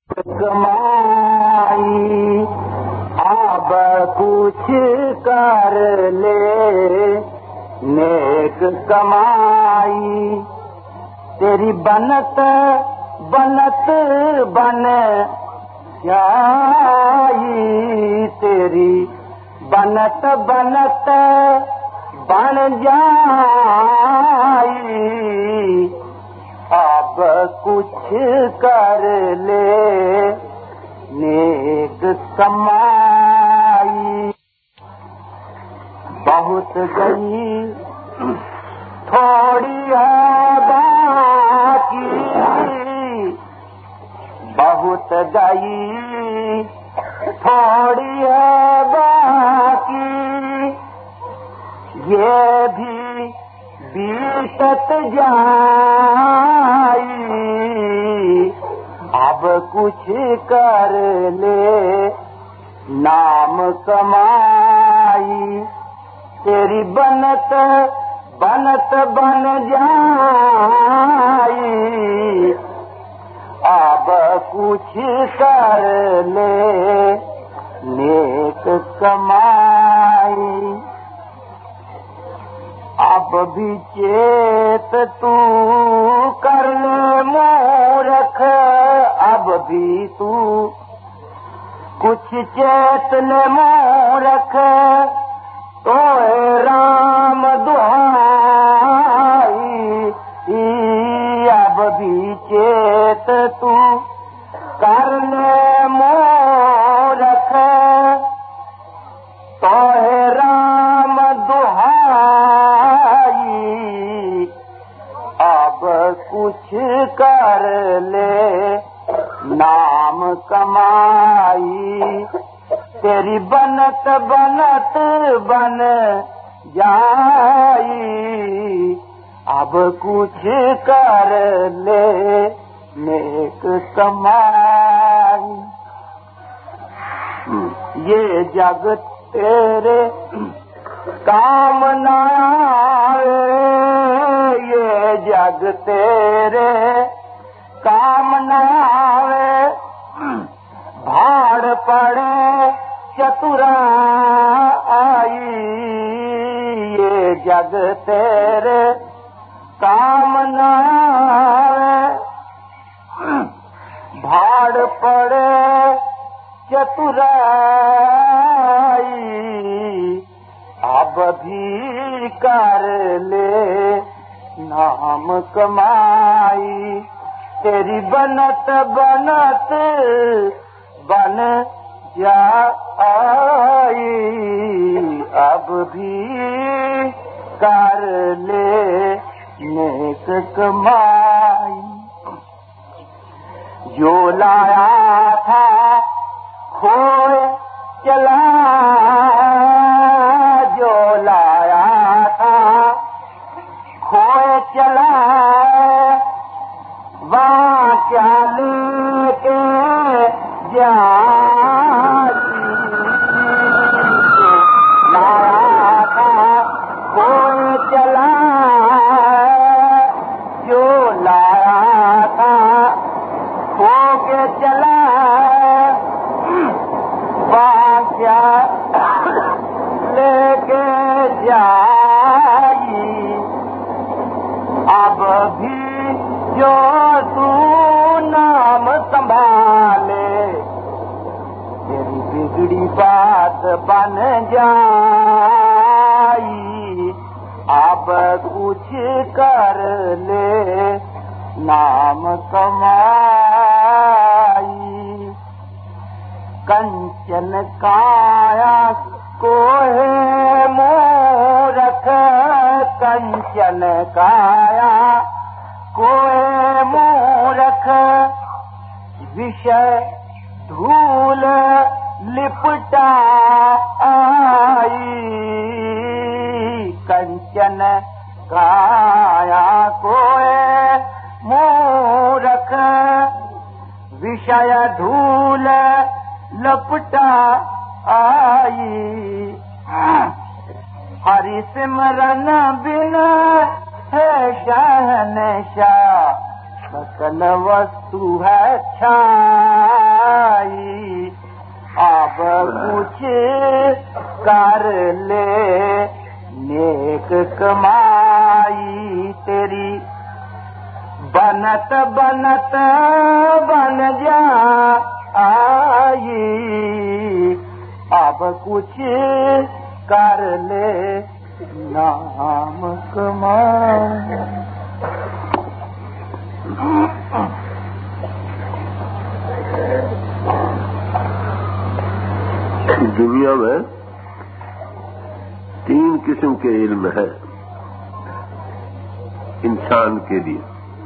کمائی اب کچھ کر لے نیک کمائی، تیری بنت بنت بن جائی، تیری بنت بنت بن جائی، اب کچھ کر لے نیک کمائی۔ بہت گئی تھوڑی ہے باقی، بہت گئی تھوڑی ہے باقی، یہ بھی بیتت جائی، اب کچھ کر لے نام کمائی، تیری بنت بنت بن جائی، اب کچھ کر لے نیک کمائی۔ اب بھی چیت تو کر لے مورکھ، اب بھی تو کچھ چیت لے مورکھ، تو رام دہائی، اب بھی چیت تو کر لے مورکھ، تو رام دہائی، اب کچھ کر لے نام کمائی، تیری بنت بنت بن جائی، اب کچھ کر لے نیک کمائی۔ یہ جگ تیرے کام نہ آئے، یہ جگ تیرے کام نہ آئے، بھاڑ پڑے چترائی، یہ جگ تیرے کام نہ آئے، بھاڑ پڑے چترائی، اب بھی کر لے نام کمائی، تیری بنت بنت بن جائی، اب بھی کر لے نیک کمائی۔ جو لایا تھا کھوئے چلا، جو لایا تھا کھوئے چلا، وہاں کیا لے کے جائی، لایا تھا کھوئے چلا، جو لایا تھا کھو کے چلا، وہاں کیا لے کے جائی، اب بھی جو تو نام سنبھالے، تیری بگڑی بات بن جائی، اب کچھ کر لے نام کمائی۔ کنچن کایا کوہ مورکھ، کنچن کایا کوہ مورکھ، وشے دھول لپٹا آئی، کنچن کایا کوہ مورکھ، وشے دھول لپٹا آئی، ہری سمرن بن ہے شہنشاہ، سکل وستو ہے چھائی۔ اب کچھ کر لے نیک کمائی تیری بنت بنت بن جا آئی اب کچھ کر لے نام کمائی دنیا میں 3 قسم کے علم ہیں انسان کے لیے.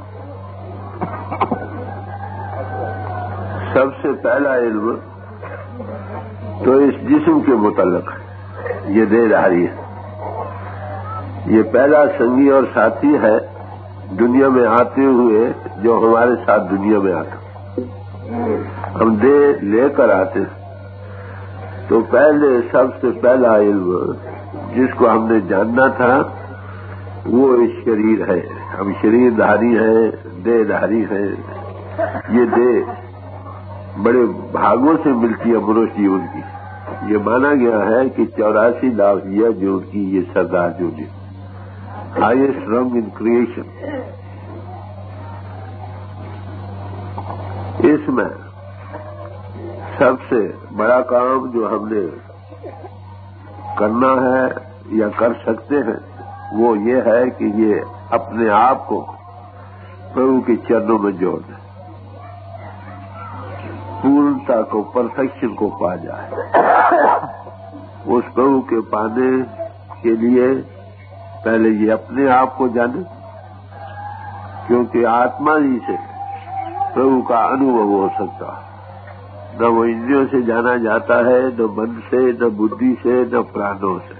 سب سے پہلا علم تو اس جسم کے متعلق ہے، یہ دے داری ہے. یہ پہلا سنگی اور ساتھی ہے دنیا میں آتے ہوئے جو ہمارے ساتھ دنیا میں آتا. ہم دے لے کر آتے تو پہلے سب سے پہلا علم جس کو ہم نے جاننا تھا وہ اس شریر ہے. ہم شریر دھاری ہیں، دے دھاری ہیں. یہ دے بڑے بھاگوں سے ملتی ہے منوش جیون کی. یہ مانا گیا ہے کہ 84 لاکھ جو کی یہ سردار جو ہائیسٹ رنگ ان کریشن. اس میں سب سے بڑا کام جو ہم نے کرنا ہے یا کر سکتے ہیں وہ یہ ہے کہ یہ اپنے آپ کو پربھو کے چرنوں میں جوڑ دیں، پورنتا کو، پرفیکشن کو پا جائے. اس پربھو کے پانے کے لیے پہلے یہ اپنے آپ کو جانے، کیونکہ آتما ہی سے پربھو کا انوبھو ہو سکتا. نہ وہ اندریوں سے جانا جاتا ہے، نہ من سے، نہ بدھی سے، نہ پرانوں سے.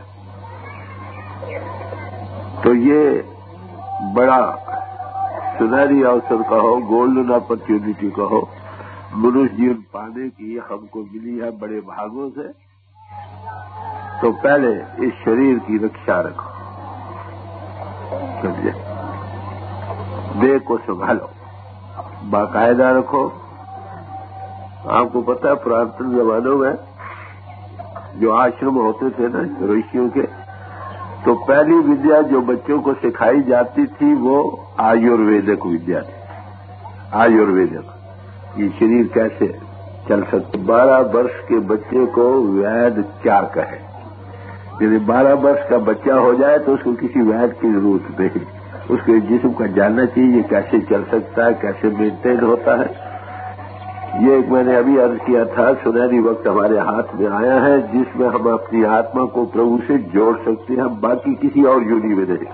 تو یہ بڑا سنہری اوسر کہو، گولڈن اپرچونٹی کہو، منوش جیون پانے کی ہم کو ملی ہے بڑے بھاگوں سے. تو پہلے اس شریر کی رکشا رکھو، سمجھے؟ دیہ کو سنبھالو، باقاعدہ رکھو. آپ کو پتا ہے پراتن زمانوں میں جو آشرم ہوتے تھے نا رشیوں کے، تو پہلی ودیا جو بچوں کو سکھائی جاتی تھی وہ آیورویدک ودیا تھی. آیورویدک یہ شریر کیسے چل سکتے. 12 برس کے بچے کو وید کیا کہے. یعنی 12 برس کا بچہ ہو جائے تو اس کو کسی وید کی ضرورت نہیں، اس کے جسم کا جاننا چاہیے یہ کیسے چل سکتا ہے، کیسے مینٹین ہوتا ہے. یہ ایک میں نے ابھی عرض کیا تھا، سنہری وقت ہمارے ہاتھ میں آیا ہے جس میں ہم اپنی آتما کو پربھو سے جوڑ سکتے ہیں، باقی کسی اور یونی میں نہیں.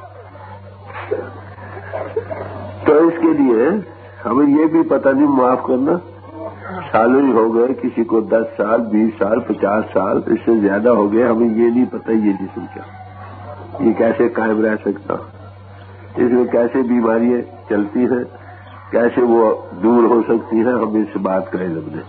تو اس کے لیے ہمیں یہ بھی پتہ نہیں، معاف کرنا، سالوں ہی ہو گئے، کسی کو 10 سال 20 سال 50 سال اس سے زیادہ ہو گئے، ہمیں یہ نہیں پتہ یہ جسم کیا، یہ کیسے قائم رہ سکتا، اس میں کیسے بیماریاں چلتی ہیں، کیسے وہ دور ہو سکتی ہے. ہم اس بات کا علم نہیں.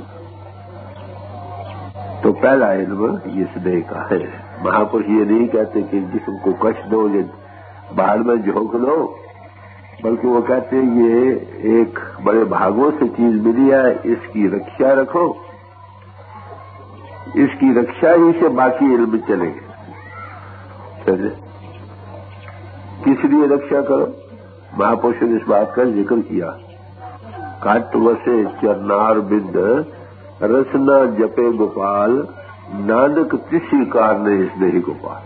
تو پہلا علم اس دیہ کا ہے. مہاپرش یہ نہیں کہتے کہ جسم کو کشٹ دو یا باہر میں جھونک لو، بلکہ وہ کہتے ہیں یہ ایک بڑے بھاگوں سے چیز ملی ہے، اس کی رکشا رکھو. اس کی رکشا ہی سے باقی علم چلیں گے. کس لیے رکشا کرو؟ مہاپرش نے اس بات کا ذکر کیا. کٹ وسے چرنار بند رسنا جپے گوپال نانک کسی کار نے اس دیہی گوپال.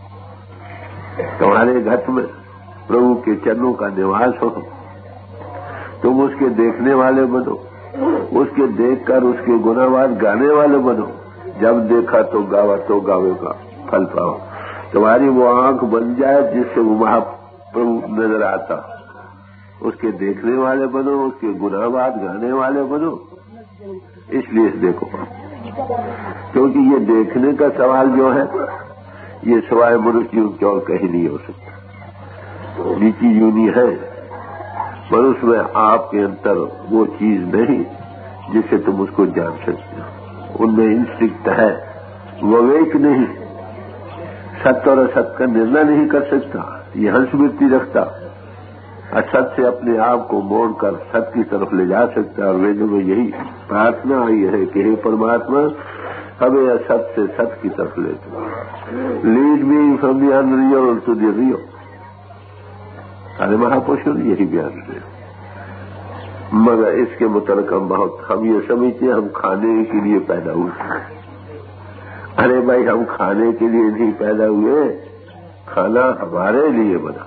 تمہارے گھر میں پربھو کے چرنوں کا نواس ہو، تم اس کے دیکھنے والے بنو، اس کے دیکھ کر اس کے گناواد گانے والے بنو. جب دیکھا تو گاوا تو گاوے کا پھل پاؤ. تمہاری وہ آنکھ بن جائے جس سے وہ مہاپربھو نظر آتا، اس کے دیکھنے والے بنو، اس کے گناواد گانے والے بنو. اس لیے اس دیکھو، کیونکہ یہ دیکھنے کا سوال جو ہے یہ سوائے منوش جیون کی اور کہیں نہیں ہو سکتا. نیچی یونی ہے پر اس میں آپ کے اندر وہ چیز نہیں جس سے تم اس کو جان سکتے ہو. ان میں انسٹنکٹ ہے، وویک نہیں، ست اور است کا نرنا نہیں کر سکتا. یہ ہنس وتی رکھتا، است سے اپنے آپ کو موڑ کر ست کی طرف لے جا سکتا ہے. اور ویدوں میں یہی پرارتھنا آئی ہے کہ ہے پرماتما ہمیں ست سے ست کی طرف لے چلو. Lead me from the unreal to the real. سارے مہاپرشوں نے یہی بیان دیا. مگر اس کے متعلق ہم یہ سمجھتے ہیں ہم کھانے کے لیے پیدا ہوئے. ارے بھائی ہم کھانے کے لیے نہیں پیدا ہوئے، کھانا ہمارے لیے بنا.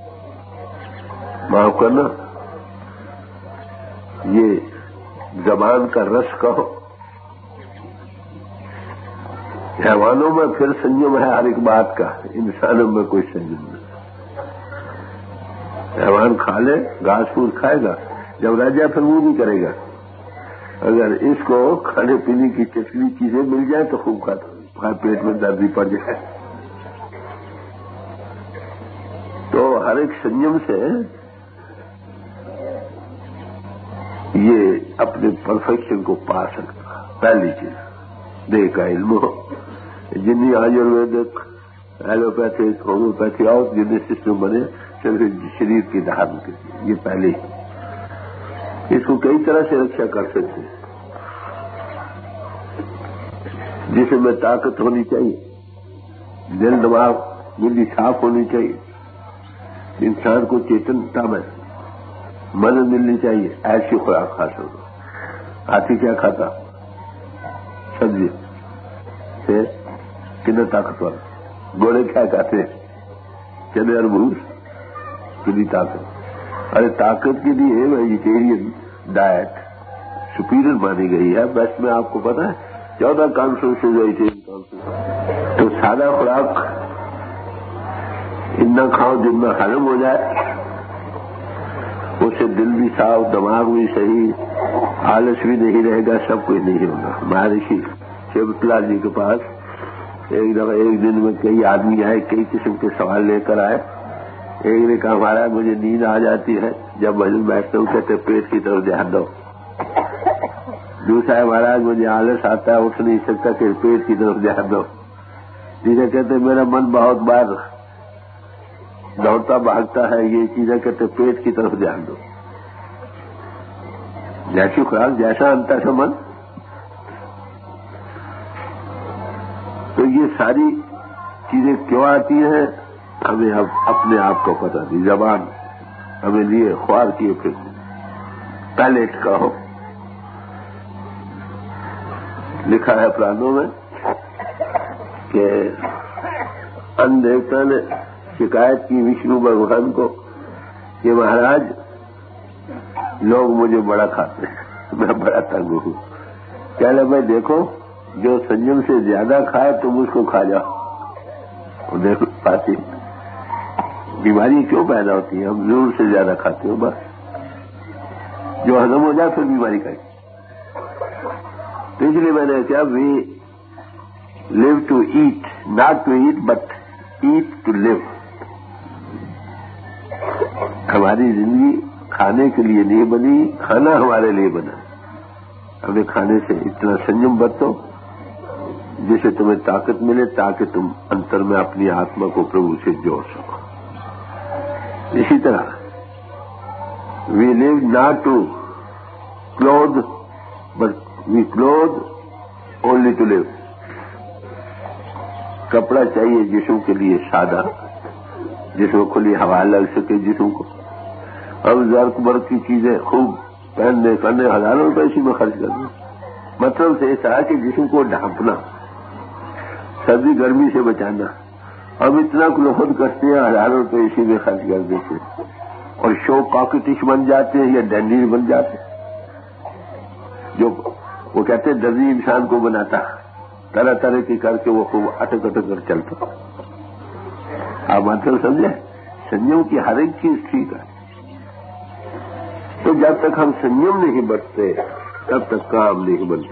معاف کرنا، یہ زبان کا رس کہو. حیوانوں میں پھر سنجم ہے ہر ایک بات کا، انسانوں میں کوئی سنجم نہیں. حیوان کھا لے، گھاس پھوس کھائے گا، جب رہ جائے پھر وہ نہیں کرے گا. اگر اس کو کھانے پینے کی چٹنی چیزیں مل جائیں تو خوب کھاتا، پیٹ میں دردی پڑ جائے. تو ہر ایک سنجم سے یہ اپنے پرفیکشن کو پا سکتا. پہلی چیز دیہ کا علم ہو. جنی آیورویدک، ایلوپیتھک، ہومیوپیتھی اور جنہیں سسٹم بنے شریر کی دہان کے لیے، یہ پہلے اس کو کئی طرح سے رکشا کر سکتے ہیں. جسے میں طاقت ہونی چاہیے، دل دماغ دل صاف ہونی چاہیے، انسان کو چیتنتا میں مدد ملنی چاہیے. ایسی خوراک کھا سکو. ہاتھی کیا کھاتا؟ سبزی سے کتنا طاقتور. گھوڑے کیا کھاتے؟ چنے اور بھوس. کتنی طاقت. ارے طاقت کے لیے ویجیٹیرین ڈائٹ سپیریئر مانی گئی ہے. بیسٹ میں آپ کو پتا ہے 14 کانفرنسز ویجیٹیرین کانفرنس. تو سادہ خوراک اتنا کھاؤ جتنا ہضم ہو جائے، اسے دل بھی صاف، دماغ بھی صحیح، آلس بھی نہیں رہے گا، سب کچھ نہیں ہوگا. مہارشی شیوتلا جی کے پاس ایک دفعہ ایک دن میں کئی آدمی آئے، کئی قسم کے سوال لے کر آئے. ایک نے کہا مہاراج مجھے نیند آ جاتی ہے جب بھجن بیٹھتے ہوں، کہتے پیٹ کی طرف دھیان دو. دوسرا ہے مہاراج مجھے آلس آتا ہے، اٹھ نہیں سکتا، کہ پیٹ کی طرف دھیان دو. تیسرے کہتے میرا من بہت بار دوڑتا بھاگتا ہے، یہ چیزیں کہتے پیٹ کی طرف دھیان دو. جیسی خوراک جیسا انتا سے من. تو یہ ساری چیزیں کیوں آتی ہیں ہمیں اب اپنے آپ کو پتا نہیں. زبان ہمیں لیے خوار کیے پھر پیلیٹ کا ہو. لکھا ہے پرانوں میں کہ ان دیوتا نے شکایت کی وشنو بھگوان کو کہ مہاراج لوگ مجھے بڑا کھاتے ہیں، میں بڑا تنگ ہوں. کہہ لے بھائی دیکھو جو سنجم سے زیادہ کھائے تم اس کو کھا جاؤ. دیکھو پاتی بیماری کیوں پیدا ہوتی ہے؟ ہم ضرور سے زیادہ کھاتے ہو، بس جو ہضم ہو جائے پھر بیماری کا. تو اس لیے میں نے کہا we live to eat, not to eat but eat to live. ہماری زندگی کھانے کے لیے نہیں بنی، کھانا ہمارے لیے بنا. ہمیں کھانے سے اتنا سنجم برتو جسے تمہیں طاقت ملے تاکہ تم انتر میں اپنی آتما کو پربھو سے جوڑ سکو. اسی طرح we live not to clothe but we clothe only to live. کپڑا چاہیے جسم کے لیے سادہ، جسم کو کھلی ہوا لگ سکے جسم کو. اب زرق برق کی چیزیں خوب پہننے کرنے ہزاروں روپے اسی میں خرچ کرنا. مطلب سے ایسا ہے کہ جسم کو ڈھانپنا، سردی گرمی سے بچانا. اب اتنا کلوہد کرتے ہیں، ہزاروں روپے اسی میں خرچ کر دیتے ہیں اور شو کاکٹش بن جاتے ہیں یا ڈینڈی بن جاتے ہیں. جو وہ کہتے ہیں درزی انسان کو بناتا، طرح طرح کی کر کے وہ خوب اٹک اٹک کر چلتا. آپ مطلب سمجھے؟ سنجم کی ہر ایک چیز ٹھیک ہے. تو جب تک ہم سنجم نہیں برتتے تب تک کام نہیں بنتے.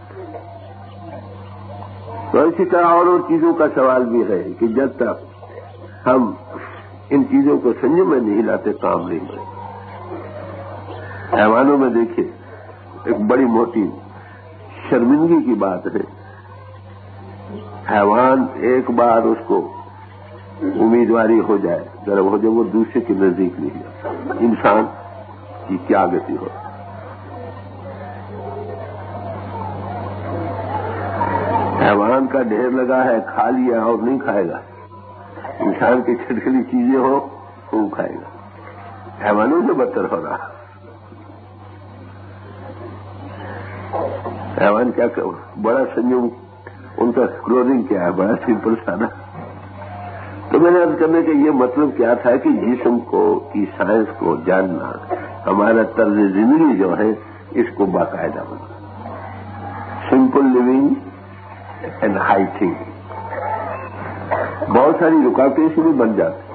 تو اسی طرح اور چیزوں کا سوال بھی ہے کہ جب تک ہم ان چیزوں کو سنجم میں نہیں لاتے کام نہیں بنتے. حیوانوں میں دیکھیے ایک بڑی موٹی شرمندگی کی بات ہے، حیوان ایک بار اس کو امیدواری ہو جائے، ضرب ہو جائے، وہ دوسرے کے نزدیک نہیں جاتا. انسان کی کیا گتی ہو. حیوان کا ڈھیر لگا ہے، کھا لیا اور نہیں کھائے گا. انسان کی چھٹکلی چیزیں ہو وہ کھائے گا. حیوانوں سے بدتر ہو رہا. حیوان کیا بڑا سنجم، ان کا کلوزنگ کیا ہے، بڑا سمپل سادہ. تو میں نے عرض کرنے کا یہ مطلب کیا تھا کہ جسم کو کی سائنس کو جاننا، ہمارا طرز زندگی جو ہے اس کو باقاعدہ بنا. Simple living and high thinking. بہت ساری رکاوٹیں اس میں بن جاتی.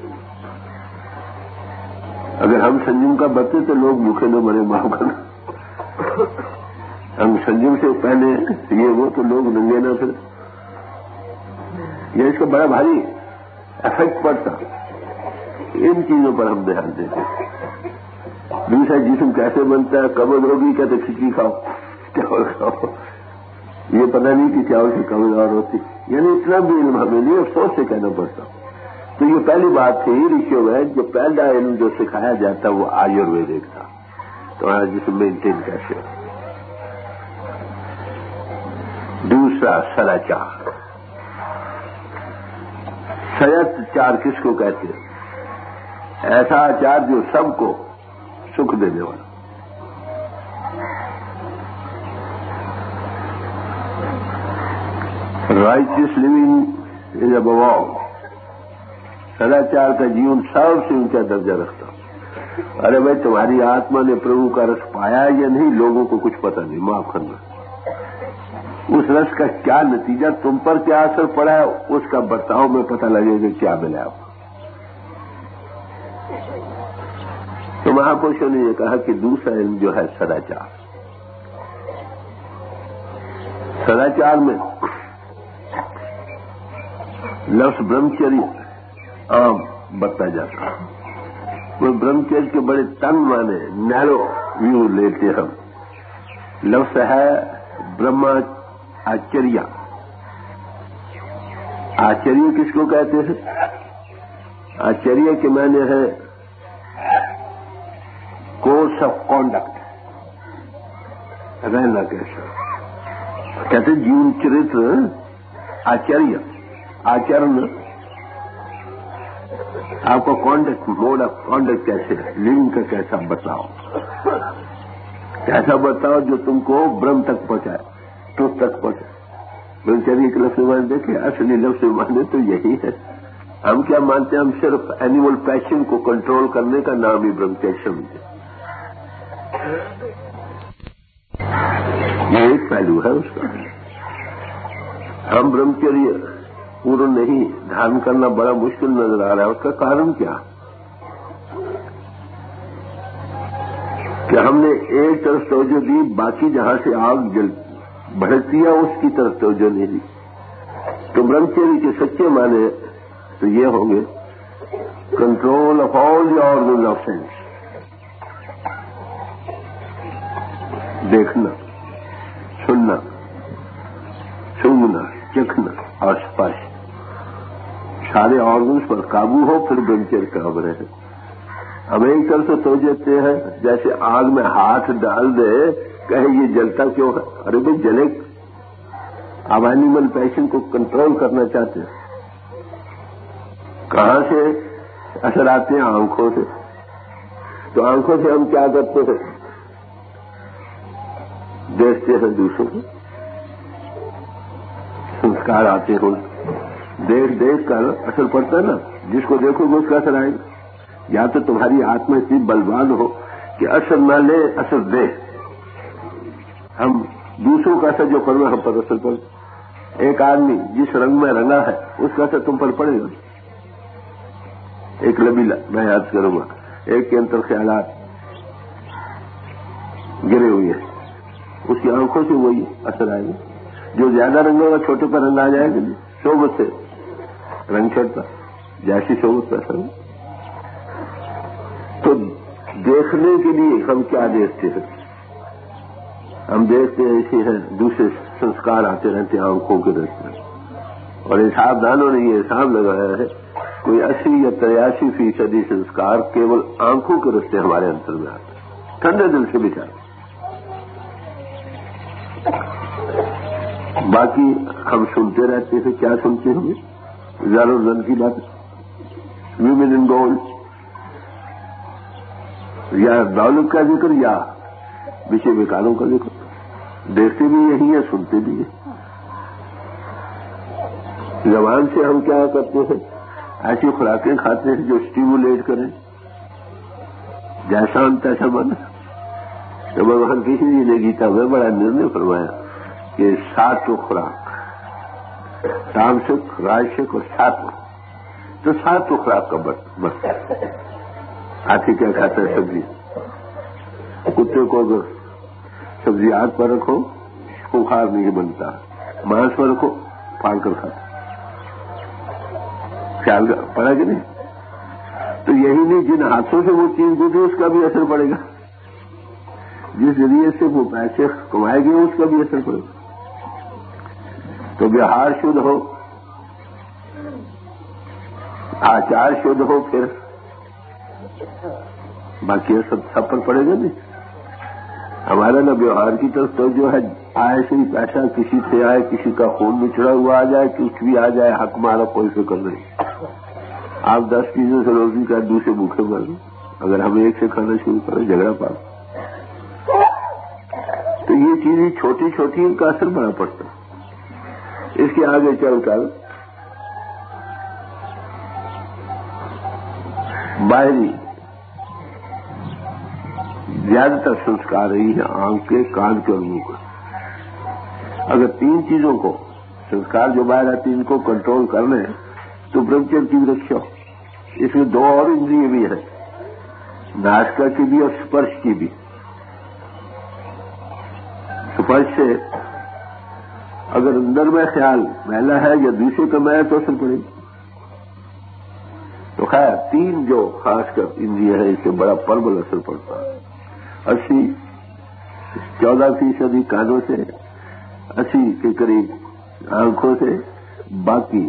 اگر ہم سنجم کا برتے تو لوگ بھوکے نہ مرے، معاف کرنا. ہم سنجم سے پہلے یہ وہ تو لوگ ننگے نہ پھر. یہ اس کا بڑا بھاری افیکٹ پڑتا. ان چیزوں پر ہم دھیان دیتے. دوسرا جسم کیسے بنتا ہے، قبض ہوگی کہتے کھچڑی کھاؤ، چاول کھاؤ. یہ پتہ نہیں کہ چاول سے قبض اور ہوتی. یعنی اتنا بھی علم ہمیں نہیں، افسوس سے کہنا پڑتا. تو یہ پہلی بات تھی رشیو میں، جو پہلا علم جو سکھایا جاتا وہ آیورویدک تھا. تمہارا جسم مینٹین کیسے ہو. دوسرا سداچار. سداچار کس کو کہتے ہیں؟ ایسا آچار جو سب کو سکھ دینے والا. رائچس لیونگ از ابو آل. سداچار کا جیون سب سے اونچا درجہ رکھتا. ارے بھائی تمہاری آتما نے پربھو کا رس پایا یا نہیں، لوگوں کو کچھ پتہ نہیں، معاف کرنا. اس رس کا کیا نتیجہ، تم پر کیا اثر پڑا ہے، اس کا برتاؤ میں پتہ لگے گا کیا ملا آپ کو. تو مہاپرشوں نے یہ کہا کہ دوسرا علم جو ہے سداچار. سداچار میں لفظ برہمچری عام برتا جاتا ہے. وہ برہمچری کے بڑے تنگ مانے، نیرو ویو لیتے ہم. لفظ ہے برہما آچریہ. آچریہ کس کو کہتے ہیں؟ آچریہ کے معنی ہے کورس آف کانڈکٹ، رہنا کیسا. کہتے جیون چرتر آچریہ، آچرن. آپ کو کانڈکٹ، موڈ آف کانڈکٹ کیسے ہے، لیونگ کا کیسا بتاؤ، کیسا بتاؤ جو تم کو برہم تک پہنچائے، ٹروت تک پہنچائے. برہمچری کے لفظ معنی دیکھیں، اصلی لفظ معنی تو یہی ہے. ہم کیا مانتے ہیں؟ ہم صرف اینیمل پیشن کو کنٹرول کرنے کا نام ہی برہمچری سمجھتے. یہ ایک پہلو ہے اس کا. ہم برہمچری پورا نہیں دھارن کرنا بڑا مشکل نظر آ رہا ہے. اس کا کارن کیا کہ ہم نے ایک طرف توجہ دی، باقی جہاں سے آگ بھڑکتی ہے اس کی طرف توجہ نہیں دی. تو برہمچری کے سچے معنی تو یہ ہوں گے control of all the organs of sense. دیکھنا، سننا، سونگنا، چکھنا اور اسپرش، سارے آرگنز پر قابو ہو، پھر برہمچری کا عمل ہے. ہم ایک طرف سے توجہ دیتے ہیں، جیسے آگ میں ہاتھ ڈال دے کہے یہ جلتا کیوں ہے. ارے بھائی جلے. آپ اینیمل پیشن کو کنٹرول کرنا چاہتے ہیں. کہاں سے اثر آتے ہیں؟ آنکھوں سے. تو آنکھوں سے ہم کیا کرتے ہیں؟ دیکھتے ہیں دوسروں کو، سنسکار آتے ہو. دیکھ دیکھ کر اثر پڑتا ہے نا. جس کو دیکھو گے اس کا اثر آئے گا. یا تو تمہاری آتما اتنی بلوان ہو کہ اثر نہ لے، اثر دے. ہم دوسروں کا اثر جو پڑنا ہم پر اثر پڑ. ایک آدمی جس رنگ میں رنگا ہے اس کا اثر تم پر پڑے گا. ایک لبیلا، میں یاد کروں گا، ایک کے اندر خیالات گرے ہوئے ہیں، اس کی آنکھوں سے وہی اثر آئے گا. جو زیادہ رنگ ہوگا چھوٹے پر رنگ آ جائے گا. صحبت سے رنگ چڑھتا، جیسی صحبت کا اثر. تو دیکھنے کے لیے ہم کیا دیکھتے ہیں؟ ہم دیکھتے ہیں ایسے ہیں، دوسرے سنسکار آتے رہتے ہیں آنکھوں کے راستے. اور حساب دانوں نے یہ حساب لگایا ہے کوئی 80 یا 83% سنسکار کیول آنکھوں کے راستے ہمارے اندر میں آتے ہیں. ٹھنڈے دل سے بچار. باقی ہم سنتے رہتے ہیں. کیا سنتے ہیں ہمیں؟ زر و زن کی بات, ویمن ان گولڈ, یا دولت کا ذکر یا بچے بیکاروں کا ذکر. دیکھتے بھی یہی ہے, سنتے بھی ہیں. زبان سے ہم کیا کرتے ہیں؟ ایسی خوراکیں کھاتے ہیں جو اسٹیمولیٹ کریں, جیسا ان تیسا من. تو بھگوان کسی جی نے گیتا میں بڑا نرنے فرمایا کہ 7 خوراک, تامسک, راجسک اور ساتوک. تو 7 خوراک کا بس. ہاتھی کیا کھاتا ہے؟ سبزی. کتے کو اگر سبزی آگ پر رکھو بخار نہیں بنتا, مانس پر رکھو پھاڑ کر کھاتا. خیال پڑا کہ نہیں؟ تو یہی نہیں, جن ہاتھوں سے وہ چیز گزری اس کا بھی اثر پڑے گا, جس ذریعے سے وہ پیسے کمائے گئے اس کا بھی اثر پڑے گا. تو ویوہار شدھ ہو, آچار شدھ ہو, پھر باقی سب پر پڑے گا نہیں. ہمارا نہ ویوہار کی طرف تو جو ہے آئے سے ہی پیسہ کسی سے آئے, کسی کا خون بچھڑا ہوا آ جائے, کچھ بھی آ جائے, حق مارا کوئی فکر نہیں. آپ 10 چیزوں سے روزی کا دوسرے بھوکے مر گئے. اگر ہم ایک سے کھانا شروع کریں جھگڑا پا, تو یہ چیزیں چھوٹی چھوٹی ان کا اثر بڑا پڑتا. اس کے آگے چل کر باہری زیادہ تر سنسکار رہی ہے آنکھ کے, کان کے اور منہ کا. اگر 3 چیزوں کو سنسکار جو باہر آتی ان کو کنٹرول کر لیں تو برہمچر کی بھی رکھا. اس میں 2 اور اندریاں بھی ہیں, ناسکا کی بھی اور اسپرش کی بھی. اسپرش سے اگر اندر میں خیال میلا ہے یا دوسرے کا میل تو اثر پڑے گا. تو خیر 3 جو خاص کر اندریاں ہیں اس سے بڑا پربل اثر پڑتا ہے. 14% کانوں سے, 80 کے قریب آنکھوں سے, باقی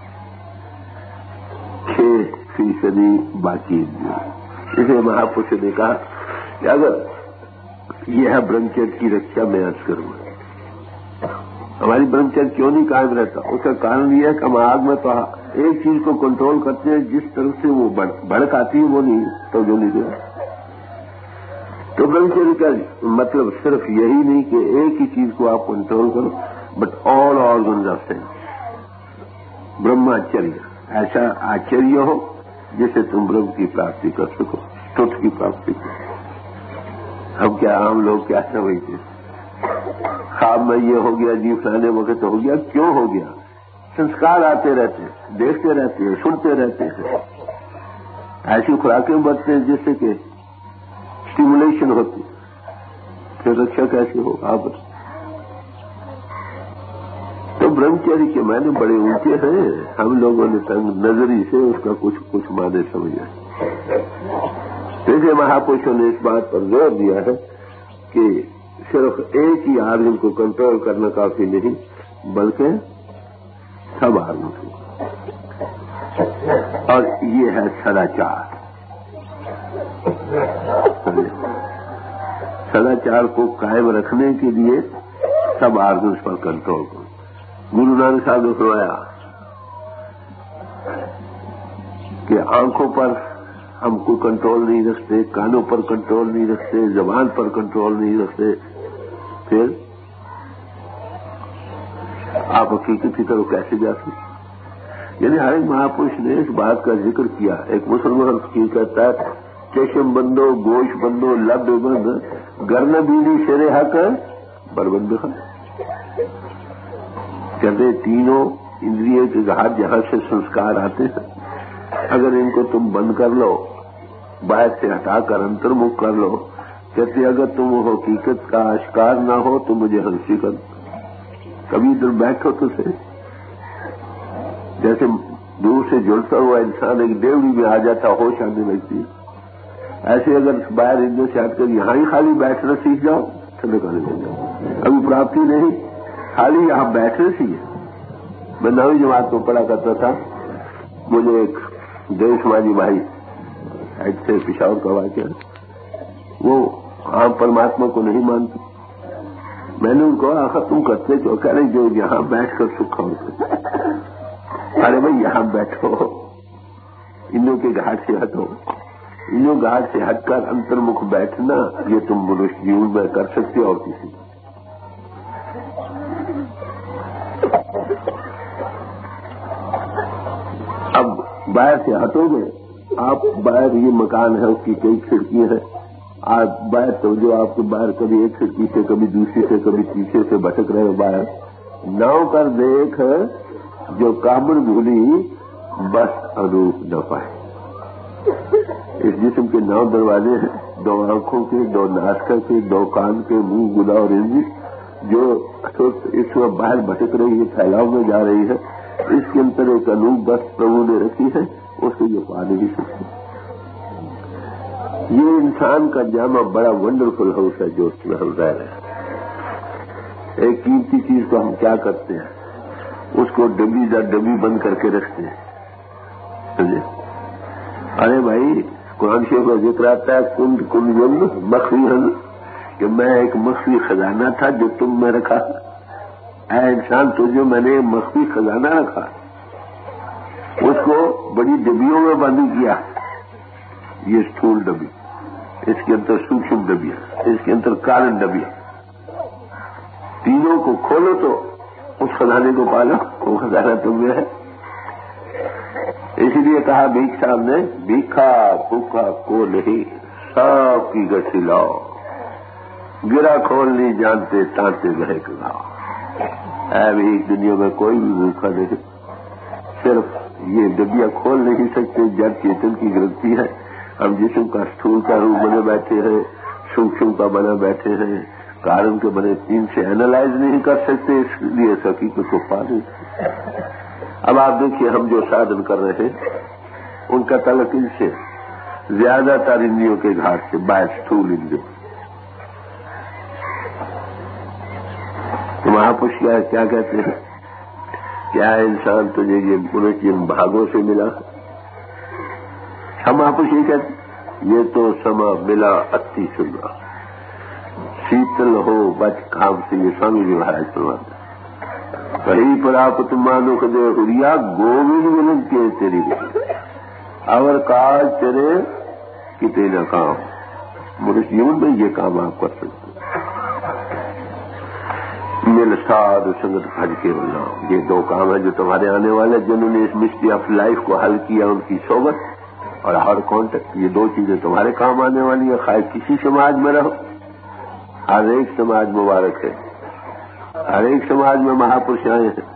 6% باقی. اسے مہاپرش نے کہا کہ اگر یہ ہے برہمچریہ کی رکشا میں عرض کروں گا, ہماری برہمچریہ کیوں نہیں قائم رہتا؟ اس کا کارن یہ ہے کہ ہم آگ میں تو ایک چیز کو کنٹرول کرتے ہیں, جس طرف سے وہ بھڑک آتی ہے وہ نہیں تو جو نہیں دیا. تو برہمچریہ کا مطلب صرف یہی نہیں کہ ایک ہی چیز کو آپ کنٹرول کرو, but all organs of sense. برہماچریہ ایسا آچریہ ہو جسے تم برہم کی پراپتی کر سکو, تت کی پراپتی کرو. اب کیا عام لوگ کیا سمجھتے ہیں؟ خواب میں یہ ہو گیا جی, فلانے وقت ہو گیا. کیوں ہو گیا؟ سنسکار آتے رہتے ہیں, دیکھتے رہتے ہیں, سنتے رہتے ہیں, ایسی خوراکیں برتتے ہیں جس سے کہ اسٹیمولیشن ہوتی. پھر رکشا کیسے ہو آپ؟ تو برہمچریہ کے معنی بڑے اونچے ہیں. ہم لوگوں نے تنگ نظری سے اس کا کچھ معنی سمجھا. جیسے مہاپرشوں نے اس بات پر زور دیا ہے کہ صرف ایک ہی آرگن کو کنٹرول کرنا کافی نہیں, بلکہ سب آرگن کو. اور یہ ہے سداچار. سداچار کو قائم رکھنے کے لیے سب آرگنس پر کنٹرول کرو. گرو نانک صاحب نے فرمایا کہ آنکھوں پر ہم کوئی کنٹرول نہیں رکھتے, کانوں پر کنٹرول نہیں رکھتے, زبان پر کنٹرول نہیں رکھتے, پھر آپ حقیقت کی طرف کیسے جاتے؟ یعنی ہر ایک مہاپرش نے اس بات کا ذکر کیا. ایک مسلمان کی کہتا ہے چشم بندو, گوش بندو, لب بند, گرن بیلی شیر حق بربند خان. کہتے تینوں اندریے کے جہاں سے سنسکار آتے ہیں, اگر ان کو تم بند کر لو, باہر سے ہٹا کر انترمکھ کر لو, کہتے اگر تم حقیقت کا آشکار نہ ہو تو مجھے ہنسی کر. کبھی ادھر بیٹھو تو سے جیسے دور سے جڑتا ہوا انسان ایک ڈیوڑی میں آ جاتا, ہوش آنے لگتی. ایسے اگر باہر اندر سے ہٹ کر یہاں ہی خالی بیٹھنا سیکھ جاؤ, ٹھنڈے کرنے لگ جاؤ. ابھی پراپتی نہیں, خالی یہاں بیٹھنے سے. میں 9ویں جماعت کو پڑھا کرتا تھا. مجھے ایک دیش ماجی بھائی سے پشاور کا واقعہ, وہ عام پرماتما کو نہیں مانتے, میں نے ان کو آخر تم کرتے جو کہہ رہے جو یہاں بیٹھ کر سکھا ارے بھائی یہاں بیٹھو، انوں کے گھاٹ سے ہٹو، انوں گھاٹ سے ہٹ کر انترمکھ بیٹھنا یہ تم منشیہ جیون میں کر سکتے اور کسی اب باہر سے ہٹو گے آپ، باہر یہ مکان ہے اس کی کئی کھڑکیاں ہیں، آپ باہر تو جو آپ کے باہر کبھی ایک کھڑکی سے کبھی دوسری سے کبھی تیسرے سے بھٹک رہے ہو باہر، ناؤ کر دیکھ جو کامن بھولی بس انوپ نہ پائے۔ اس جسم کے 9 دروازے ہیں، 2 آنکھوں کے، 2 ناسک کے، 2 کان کے، منہ، گلا اور انجی، جو اس وقت باہر بھٹک رہی ہے، پھیلاؤ میں جا رہی ہے، اس کے اندر ایک انوپ بس پربھو نے رکھی ہے، اس کو یہ پا نہیں سکتے۔ یہ انسان کا جامع بڑا ونڈرفل ہاؤس ہے جو اس میں ہم رہ رہے ہیں۔ ایک قیمتی چیز کو ہم کیا کرتے ہیں، اس کو ڈبی در ڈبی بند کر کے رکھتے ہیں، سمجھے؟ ارے بھائی قرآن شریف کا ذکر آتا ہے کنڈ کنجن مخفی ہن، کہ میں ایک مخفی خزانہ تھا جو تم میں رکھا۔ اے انسان تجھے میں نے مخفی خزانہ رکھا، اس کو بڑی ڈبیوں میں بند کیا، یہ اسٹول ڈبی، اس کے اندر سوکشم ڈبی ہے، اس کے اندر کارن ڈبی ہے، تینوں کو کھولو تو اس خزانے کو پالو، وہ خزانہ تمہیں ہے۔ اسی لیے کہا بھیک صاحب نے، بھیکھا بھوکا کو نہیں سب کی گٹھی لاؤ، گرا کھول نہیں جانتے تانتے بہک لاؤ۔ اے بھیک دنیا میں کوئی بھی بھوکا نہیں، صرف یہ ڈبیاں کھول نہیں سکتے، جڑ چیتن کی گرفتی ہے۔ ہم جسم کا استھول کا روپ بنے بیٹھے ہیں، سوکشم کا بنا بیٹھے ہیں، کارن کے بنے، تین سے اینالائز نہیں کر سکتے، اس لیے اس حقیقت کو پا نہیں سکتے۔ اب آپ دیکھیے ہم جو سادھن کر رہے ہیں ان کا تعلق ان سے زیادہ تر اندریوں کے گھاٹ سے، باہر استھول اندریوں۔ تو وہاں پوچھ کیا کہتے ہیں، کیا انسان تجھے یہ پورے جن بھاگوں سے ملا؟ ہم آپ یہ کہتے یہ تو سما ملا اتی سنا، شیتل ہو بچ کام سے، یہ سوامی جی مہاراج فرماتے ہیں۔ کہیں پر آپ تم مانو کدے ہریا گوبند ملن کے تیری اور کاج تیرے کتنے نہ کام، منش جیون میں یہ کام آپ کر سکتے مل ساد سنگت بھج کے بولنا، یہ 2 کام ہیں جو تمہارے آنے والے، جنہوں نے اس مسٹری آف لائف کو حل کیا، ان کی صحبت اور ہر کانٹیکٹ، یہ 2 چیزیں تمہارے کام آنے والی ہیں، خواہ کسی سماج میں رہو۔ ہر ایک سماج مبارک ہے، ہر ایک سماج میں مہاپرش آئے ہیں،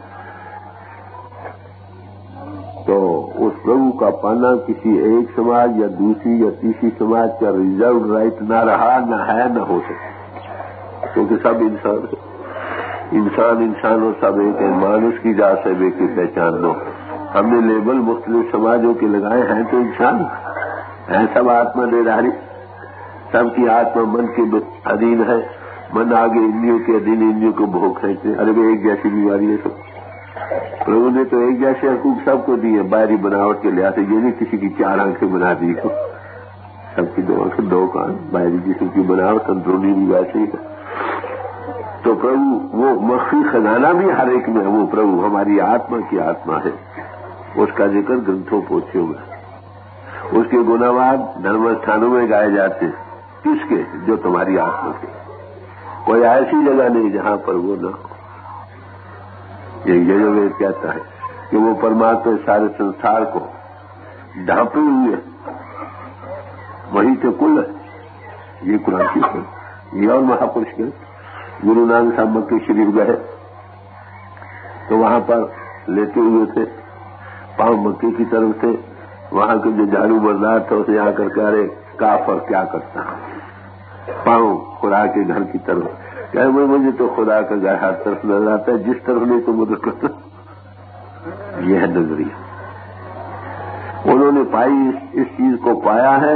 تو اس پربھو کا پانا کسی ایک سماج یا دوسری یا تیسری سماج کا ریزرو رائٹ نہ رہا، نہ ہے، نہ ہو سکتا، کیونکہ سب انسان ہے، انسان اور سب ایک ہے، مانوس کی ذات سے بے کی پہچان لو۔ ہم نے لیبل مختلف سماجوں کے لگائے ہیں تو انسان ہیں، سب آتما دیداری، سب کی آتما من کے ادھین ہے، من آگے اندریوں کے ادھین، اندریوں کو بھوک کھینچتے، ارے وہ ایک جیسی بیماری ہے سب۔ لوگوں نے تو ایک جیسے حقوق سب کو دیے، باہری بناوٹ کے لحاظ سے، یہ نہیں کسی کی 4 آنکھیں بنا دی ہو، سب کی 2 آنکھیں 2 کان، باہری جسم کی بناوٹ اندرونی بھی ویسے ہی ہے۔ تو پربھو وہ مخفی خزانہ بھی ہر ایک میں ہے، وہ پربھو ہماری آتما کی آتما ہے، اس کا ذکر گرنتھوں پوتھیوں میں، اس کے گناواد دھرم استھانوں میں گائے جاتے ہیں، کس کے؟ جو تمہاری آتما کے۔ کوئی ایسی جگہ نہیں جہاں پر وہ نہ ہو۔ یہ یجوید کہتا ہے کہ وہ پرماتما سارے سنسار کو ڈھانپے ہوئے وہی تو کل ہے، یہ قرآن کی ہے، یہ اور مہاپرش کے گرو نانک صاحب مکے شریف گئے تو وہاں پر لیتے ہوئے تھے، پاؤں مکے کی طرف تھے، وہاں کے جو جھاڑو بردار تھا اسے آ کر کے ارے کافر کیا کرتا ہے، پاؤں خدا کے گھر کی طرف، کہ مجھے تو خدا کا گھر ہر طرف نظر آتا ہے، جس طرف نہیں تو مدد کرتا، یہ ہے نظریہ۔ انہوں نے پائی، اس چیز کو پایا ہے،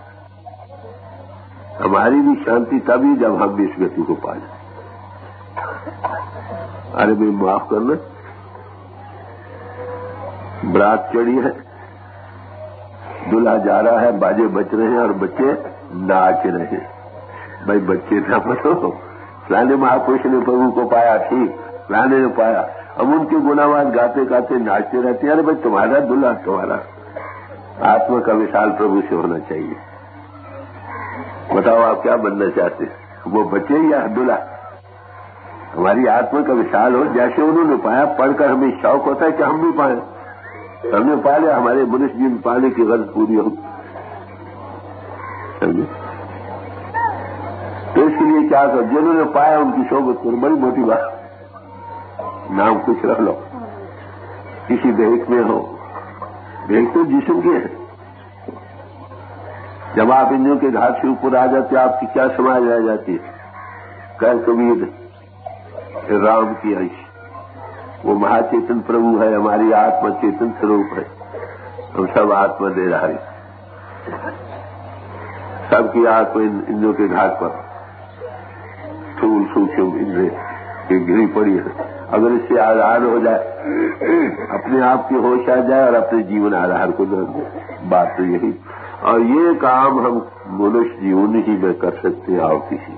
ہماری بھی شانتی تبھی جب ہم بھی اس گتی کو پا جائیں۔ ارے بھائی معاف کرنا، برات چڑھی ہے، دلہا جا رہا ہے، باجے بج رہے ہیں اور بچے ناچ رہے ہیں، بھائی بچے نہ بنو، فلانے مہاپروش نے پربھو کو پایا، ٹھیک، فلانے نے پایا، اب ان کے گناوان گاتے گاتے ناچتے رہتے ہیں. ارے بھائی تمہارا دلہا، تمہارا آتما کا وشال پربھو سے ہونا چاہیے. بتاؤ آپ کیا بننا چاہتے ہیں، وہ بچے یا دلہا؟ ہماری آتما کا وشال ہو جیسے انہوں نے پایا. پڑھ کر ہمیں شوق ہوتا ہے کہ ہم بھی پائیں. ہم نے پا لیا، ہمارے منش جی پانے کی غرض پوری ہو. تو اس کے لیے کیا کر، جنہوں نے پایا ان کی صحبت کرو، بڑی موٹی بات. نام کچھ رکھ لو، کسی دیکھ میں ہو، دیکھ تو جسم کے ہے. جب آپ انجوں کے گھاٹ سے اوپر آ جاتے آپ کی کیا سماج رہ جاتی ہے؟ کہ کبیر رام کی عیش، وہ مہا چیتن پربھو ہے، ہماری آتما چیتن سوروپ ہے. ہم سب آتما دے رہا ہے، سب کی آتما انجوں کے گھاٹ پر تھول سوکھم اندرے کی گری پڑی ہے. اگر اس سے آدھار ہو جائے، اپنے آپ کی ہوش آ جائے اور اپنے جیون آدھار کو دے دے. بات تو یہی، اور یہ کام ہم منش جیون ہی میں کر سکتے ہیں اور کسی.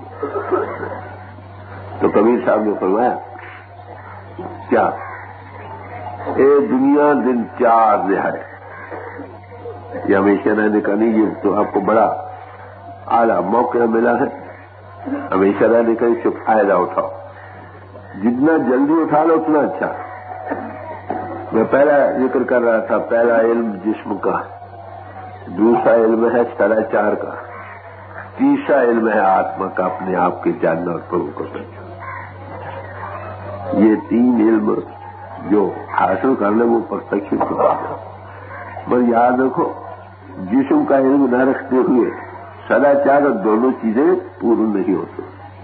تو کبیر صاحب نے فرمایا کیا، اے دنیا دن چار رہائے. یہ ہمیشہ رہنے کا نہیں، یہ تو آپ کو بڑا اعلیٰ موقع ملا ہے. ہمیشہ رہنے کا اس سے فائدہ اٹھاؤ، جتنا جلدی اٹھا لو اتنا اچھا. میں پہلا ذکر کر رہا تھا، پہلا علم جسم کا، دوسرا علم ہے سداچار کا، تیسرا علم ہے آتما کا، اپنے آپ کے جاننا اور پربھو کو سمجھنا. یہ تین علم جو حاصل کر لے وہ پرفیکشن کو پانا. بس یاد رکھو، جسم کا علم نہ رکھتے ہوئے سداچار اور دونوں چیزیں پورن نہیں ہوتی.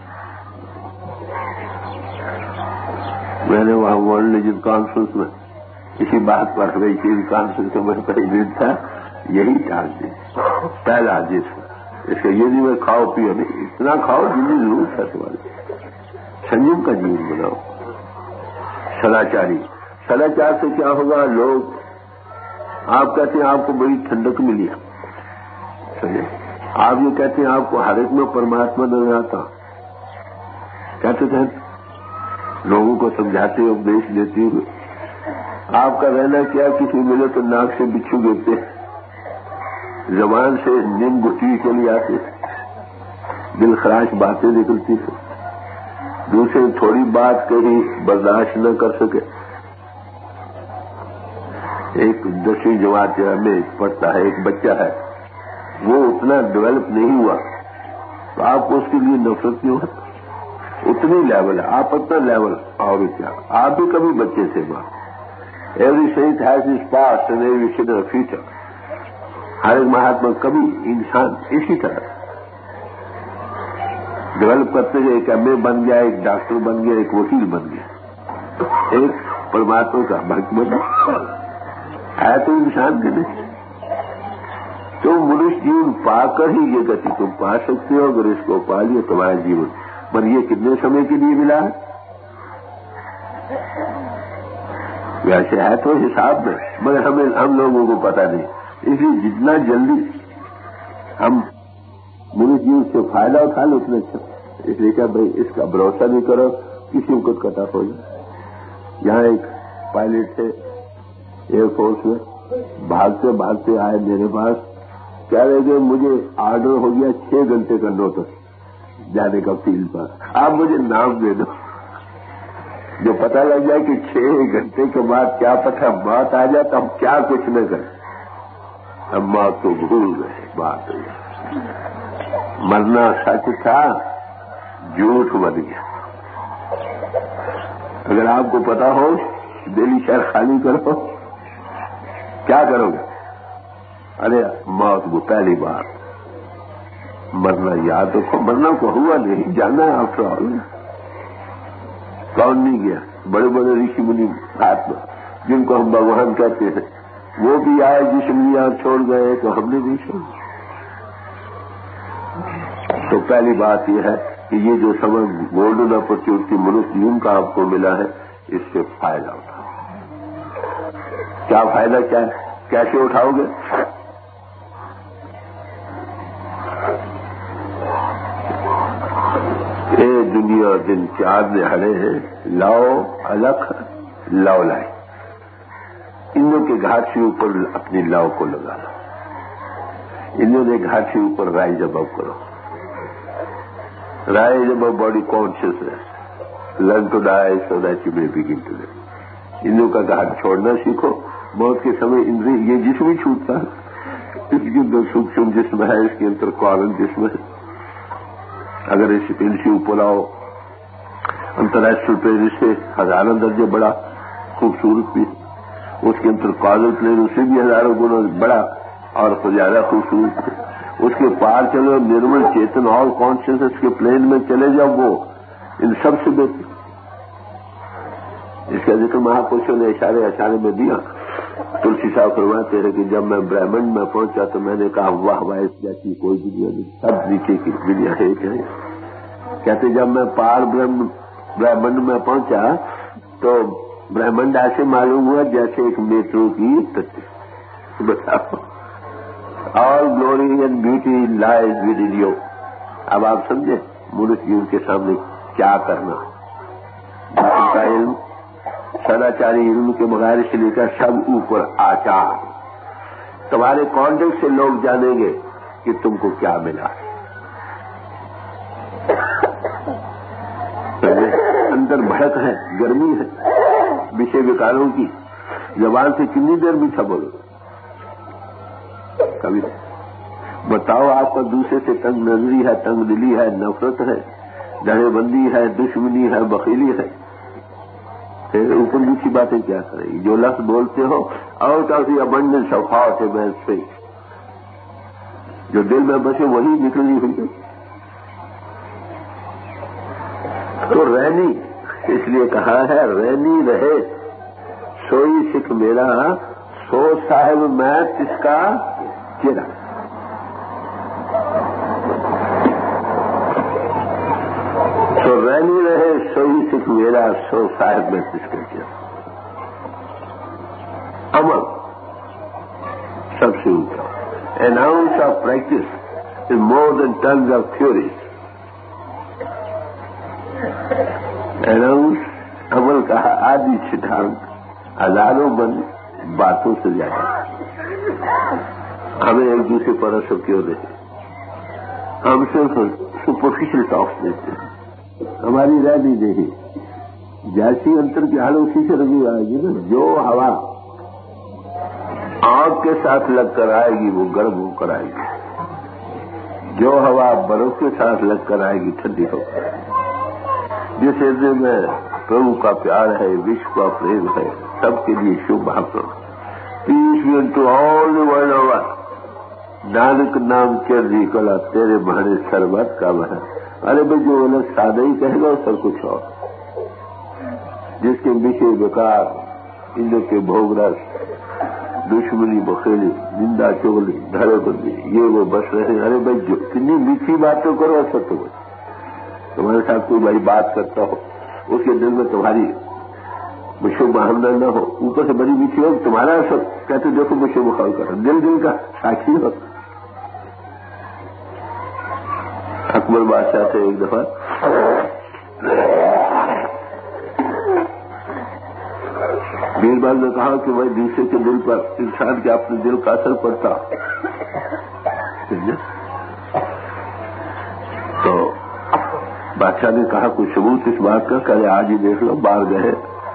میں نے وہاں ورلڈ لیجن کانفرنس میں کسی بات پر رہی تھی، کانفرنس میں پریزیڈنٹ تھا. یہی چارج دی پہلا جسم، اس کا یہ نہیں میں کھاؤ پیو نہیں، اتنا کھاؤ جتنی ضرورت ہے تمہاری. سنجم کا جیون بناؤ. سداچاری، سداچار سے کیا ہوگا؟ لوگ آپ کہتے ہیں آپ کو بڑی ٹھنڈک ملی ہے، آپ یہ کہتے ہیں آپ کو ہر ایک میں پرماتما نظر آتا. کہتے تھے لوگوں کو سمجھاتے اپدیش دیتے ہوئے. آپ کا رہنا کیا، کسی ملے تو ناک سے بچھو گرتے، زبان سے نیم گٹھی چلی آتی، دل خراش باتیں نکلتی تھی، دوسرے تھوڑی بات کہی برداشت نہ کر سکے. ایک 10ویں جماعت میں پڑھتا ہے، ایک بچہ ہے، وہ اتنا ڈیولپ نہیں ہوا تو آپ کو اس کے لیے نفرت کیوں ہے؟ اتنی لیول ہے، آپ اتنا لیول. اور کیا، آپ بھی کبھی بچے سے بات. Every saint has his past and every sinner future. ہر ایک مہاتما کبھی انسان اسی طرح ڈیولپ کرتے گئے. ایک ایم اے بن گیا، ایک ڈاکٹر بن گیا، ایک وکیل بن گیا، ایک پرماتما کا بھکت بنا ہے تو انسان کے نہیں. تو منش جیون پا کر ہی یہ گتی تم پا سکتے ہو. اگر اس کو پا لیا تمہارا جیون، پر یہ کتنے سمے کے لیے ملا ہے؟ ویسے ہے تو حساب میں، مگر ہم لوگوں کو پتہ نہیں. اس لیے جتنا جلدی ہم منش جیون سے فائدہ اٹھا لیں اتنا اچھا. اس لیے کہ بھائی اس کا بھروسہ نہیں کرو، کسی وقت کٹا ہو جائے. یہاں ایک پائلٹ تھے ایئر فورس میں، بھاگتے بھاگتے آئے میرے پاس، کہہ رہے کہ مجھے آرڈر ہو گیا 6 گھنٹے کا نوٹس جانے کا فیلڈ پر، آپ مجھے نام دے دو جو پتہ لگ جائے کہ 6 گھنٹے کے بعد کیا پتہ موت آ جائے تو ہم کیا کچھ نہ کریں. ہم موت کو بھول گئے. بات مرنا سچ تھا، جھوٹ بن گیا. اگر آپ کو پتا ہو دہلی شہر خالی کرو، کیا کرو گے؟ ارے موت کو پہلی بار مرنا یاد رکھو. مرنا کو ہوا نہیں، جانا ہے. آفٹر آل کون نہیں گیا؟ بڑے بڑے رشی منی آتما جن کو ہم بھگوان کہتے ہیں، وہ بھی آئے جسم لیا چھوڑ گئے تو ہم نے بھی چھوڑ. تو پہلی بات یہ ہے کہ یہ جو سبق گولڈن اپرچونٹی منش جیون کا آپ کو ملا ہے، اس سے فائدہ اٹھاؤ. کیا فائدہ کیا ہے؟ کیسے اٹھاؤ گے؟ اے دنیا اور دن چار دہاڑے ہیں، لاؤ الگ لاؤ لائے، انہوں کے گھاٹ سے اوپر اپنی لاؤ کو لگانا، انہوں نے گھاٹ سے اوپر رائز ابو کرو، rise above body consciousness, learn to die so that you may begin to live. انہوں کا گھاٹ چھوڑنا سیکھو، موت کے سمے اندری یہ جسم ہی چھوٹتا ہے، اس کے اندر سوکشم جسم ہے، اس کے اندر کارن جسم ہے، اگر اس پل سے اوپر آؤ، انترراشٹریہ پلین سے ہزاروں درجے بڑا خوبصورت بھی، اس کے اندر کازل پلین اس سے بھی ہزاروں گنا بڑا اور زیادہ خوبصورت ہے، اس کے پار چلو نرمل چیتن اور کانشیسنس کے پلین میں چلے جاؤ، وہ ان سب سے بہتر۔ اس کا ذکر مہاپروشوں نے اشارے میں دیا۔ تلسی صاحب فرماتے ہیں کہ جب میں برہمنڈ میں پہنچا تو میں نے کہا واہ واہ، اس جیسی کوئی دنیا نہیں، سب نیچے کی دنیا ہے کہ کہتے جب میں پار برہمنڈ میں پہنچا تو برہمنڈ ایسے معلوم ہوا جیسے ایک میٹرو کی تصویر، بتاؤ، all glory and beauty lies within you. اب آپ سمجھے ملک جی ان کے سامنے کیا کرنا، ان کا علم سداچاری علم کے بغیر سے لے کر سب اوپر آچار، تمہارے کانٹیکٹ سے لوگ جانیں گے کہ تم کو کیا ملا، اندر بھڑک ہے، گرمی ہے، بشے وکاروں کی، زبان سے کتنی دیر میٹھا بولو، کبھی بتاؤ آپ کا دوسرے سے تنگ نظری ہے، تنگ دلی ہے، نفرت ہے، ڈرے بندی ہے، دشمنی ہے، بخیلی ہے، اوپر نیچی باتیں کیا کریں گی؟ جو لفظ بولتے ہو out of the abundance of heart a man speak, جو دل میں بسے وہی نکلنی ہوئی ہے۔ تو رہنی اس لیے کہا ہے رہنی رہے سوئی سکھ میرا، سو صاحب میں کس کا چہرہ۔ تو رہنی رہے سوئی سکھ میرا، سو صاحب میں کس کا چہرہ۔ عمل سب سے اوپر، an ounce of practice is more than tons of theory۔ عمل کہا آدھی سدھانت ہزاروں بند باتوں سے زیادہ۔ ہمیں ایک دوسرے پر اثر کیوں نہیں، ہم صرف سپرفیشل ٹاکس دیتے ہیں، ہماری رائے نہیں دیکھی، جیسی انتر کی حال اسی سے لگی آئے گی نا، جو ہوا آگ کے ساتھ لگ کر آئے گی وہ گرم ہو کر آئے گی، جو ہوا برف کے ساتھ لگ کر آئے گی ٹھنڈی ہو کر آئے گی۔ جس عرصے میں پربھو کا پیار ہے، وشو کا پریم ہے، سب کے لیے شبھ حاصل، پیس بھی to all the world over, Nanak نام چرجی کلا تیرے بہانے سربت کا بہن۔ ارے بھائی جو الگ سادہ ہی کہے گا سر کچھ اور، جس کے بیچے بیکار ان کے بھوگ رس، دشمنی بخیلی، نندا چغلی، دھڑے بندی، یہ وہ بس رہے۔ ارے بھائی جو کتنی میٹھی باتیں کرو اثر تو تمہارے ساتھ کوئی بھائی بات کرتا ہو اس کے دل میں تمہاری مشو بہانا نہ ہو، اوپر سے بڑی میٹھی ہو، تمہارا اثر کہتے دیکھو مشو بخال کر دل کا ساکھی ہو۔ اکبر بادشاہ سے ایک دفعہ بیربل نے کہا کہ بھائی دوسرے کے دل پر انسان کے اپنے دل کا اثر پڑتا، تو بادشاہ نے کہا کوئی ثبوت اس بات کا، کہ آج ہی دیکھ لو۔ باہر گئے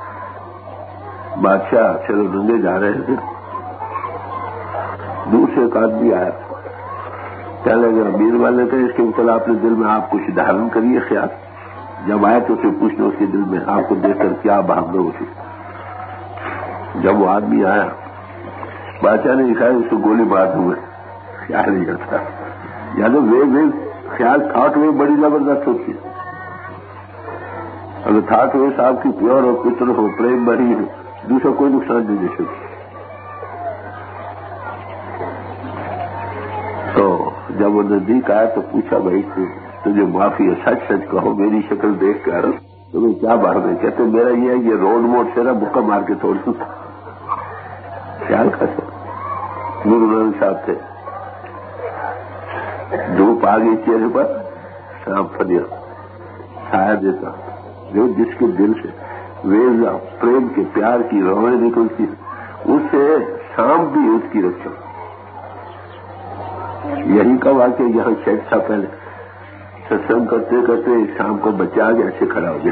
بادشاہ چلو ڈنگے جا رہے تھے، دور سے ایک آدمی آیا، کہنے لگا بیربل نے کہا اس کے اوپر آپ نے دل میں آپ کچھ دھارن کریے خیال، جب آئے تو اسے پوچھنا اس کے دل میں آپ کو دیکھ کر کیا بھاگنا اسی۔ جب وہ آدمی آیا بادشاہ نے لکھا اس کو گولی مار دوں گا، خیال نہیں کرتا، یعنی وہ خیال تھاٹ وے بڑی زبردست ہوتی ہے، اگر تھاٹ وے صاحب کی پیور اور پتر ہو، پریم بڑی ہو، دوسرا کوئی نقصان نہیں دے سکتی۔ تو جب وہ نزدیک آیا تو پوچھا بھائی تجھے معافی ہے، سچ سچ کہو میری شکل دیکھ کر تمہیں کیا باہر میں؟ کہتے میرا یہ ہے یہ روڈ موڈ سے نا بکا مار کے توڑ دوں، خیال کر گرو نانک صاحب تھے، دھوپ آ گئی چہرے پر، شام پھلیا سایہ دیتا جو جس کے دل سے ویزا پریم کے پیار کی روحیں نکلتی اس سے سانپ بھی اس کی رکھتا. یہی کا واقعہ یہاں شیخ صاحب پہلے ستسنگ کرتے کرتے شام کو بچہ آ گیا ایسے کھڑا ہو گیا.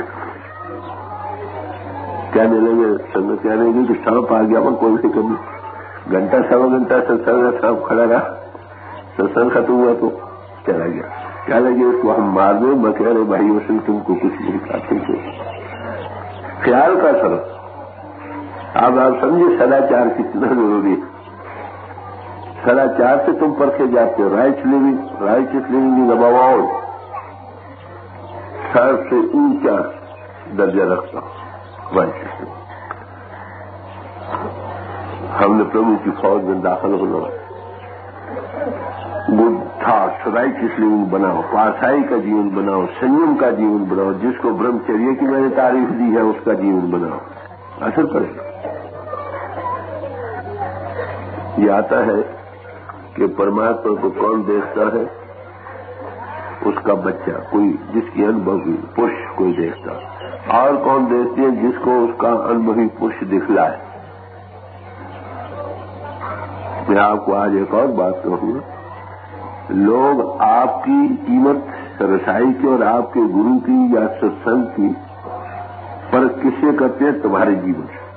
کہنے لگے سنگت کہنے لگی کہ سانپ آ گیا پر کوئی فکر نہیں. گھنٹہ سوا گھنٹہ ستسنگ میں سانپ کھڑا رہا. ستسنگ ختم ہوا تو چلا گیا. کیا لگے اس کو ہم مار دیں. میں کہہ رہے بھائی سے تم کو کچھ نہیں کھاتے تھے. خیال کا سر اب آپ سمجھے سداچار کتنا ضروری ہے. سداچار سے تم پرکھے جاتے ہو. رائٹ لیونگ از ابو آل. سر سے اونچا درجہ رکھتا ہوں. ہم نے پربھو کی فوج میں داخل ہونا. گڈ تھاٹس رائٹس لیونگ بناؤ. پاسائی کا جیون بناؤ. سنیم کا جیون بناؤ. جس کو برہمچریہ کی میں نے تعریف دی ہے اس کا جیون بناؤ. اثر پڑے گا. یہ آتا ہے کہ پرماتما کو کون دیکھتا ہے. اس کا بچہ کوئی جس کی انبھوی پش کوئی دیکھتا. اور کون دیکھتے ہیں جس کو اس کا انبھوی پش دکھلائے. میں آپ کو آج ایک اور بات کہوں گا. لوگ آپ کی قیمت رسائی کی اور آپ کے گرو کی یا ستسنگ کی فرق کس سے کرتے ہیں؟ تمہارے جیون سے.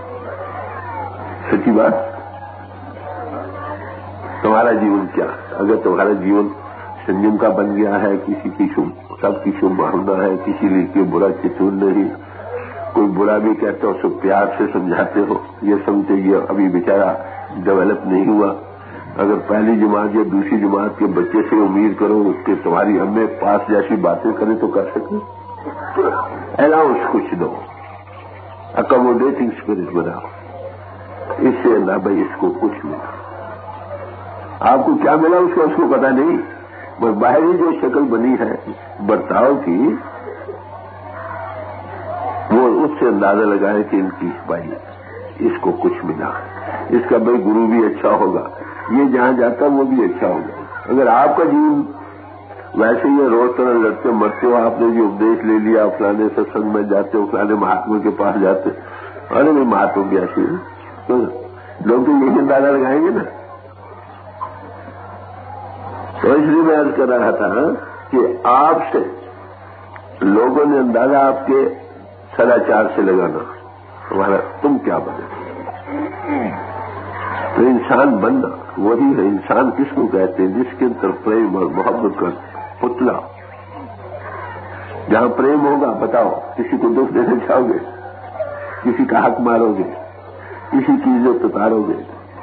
سچی بات. تمہارا جیون کیا؟ اگر تمہارا جیون سنجم کا بن گیا ہے, کسی کی سب کی شبھ بھاونا ہے, کسی لیے کوئی برا چتون نہیں, کوئی برا بھی کہتے ہو سب پیار سے سمجھاتے ہو, یہ سمجھتے یہ ابھی بیچارہ ڈیولپ نہیں ہوا. اگر پہلی جماعت یا دوسری جماعت کے بچے سے امید کرو کہ تمہاری امی پاس جیسی باتیں کریں تو کر سکیں. الاؤنس کچھ دو, اکوموڈیٹنگ اسپرٹ بناؤ. اس سے اللہ بھائی اس کو کچھ ملا. آپ کو کیا ملا اس کو پتا نہیں. بس باہری جو شکل بنی ہے برتاؤ کی, وہ اس سے اندازہ لگائے کہ ان کی بھائی اس کو کچھ ملا. اس کا بھائی گرو بھی اچھا ہوگا, یہ جہاں جاتا وہ بھی اچھا ہوگا. اگر آپ کا جیون ویسے ہی روز طرح لڑتے مرتے ہو, آپ نے جو اپدیش لے لیا, فلانے ستسنگ میں جاتے ہو, فلانے مہاتما کے پاس جاتے, ارے میں مہاتما کی ایسی تو لوگ تو یہی اندازہ لگائیں گے نا. تو اس لیے میں عرض کر رہا تھا کہ آپ سے لوگوں نے اندازہ آپ کے سداچار سے لگانا. تمہارا تم کیا بنے. تو انسان بننا وہی ہے. انسان کس کو کہتے ہیں؟ جس کے اندر پریم اور محبت کا پتلا. جہاں پریم ہوگا بتاؤ کسی کو دکھ دینا چاہو گے, کسی کا حق مارو گے, کسی کی عزت اتارو گے.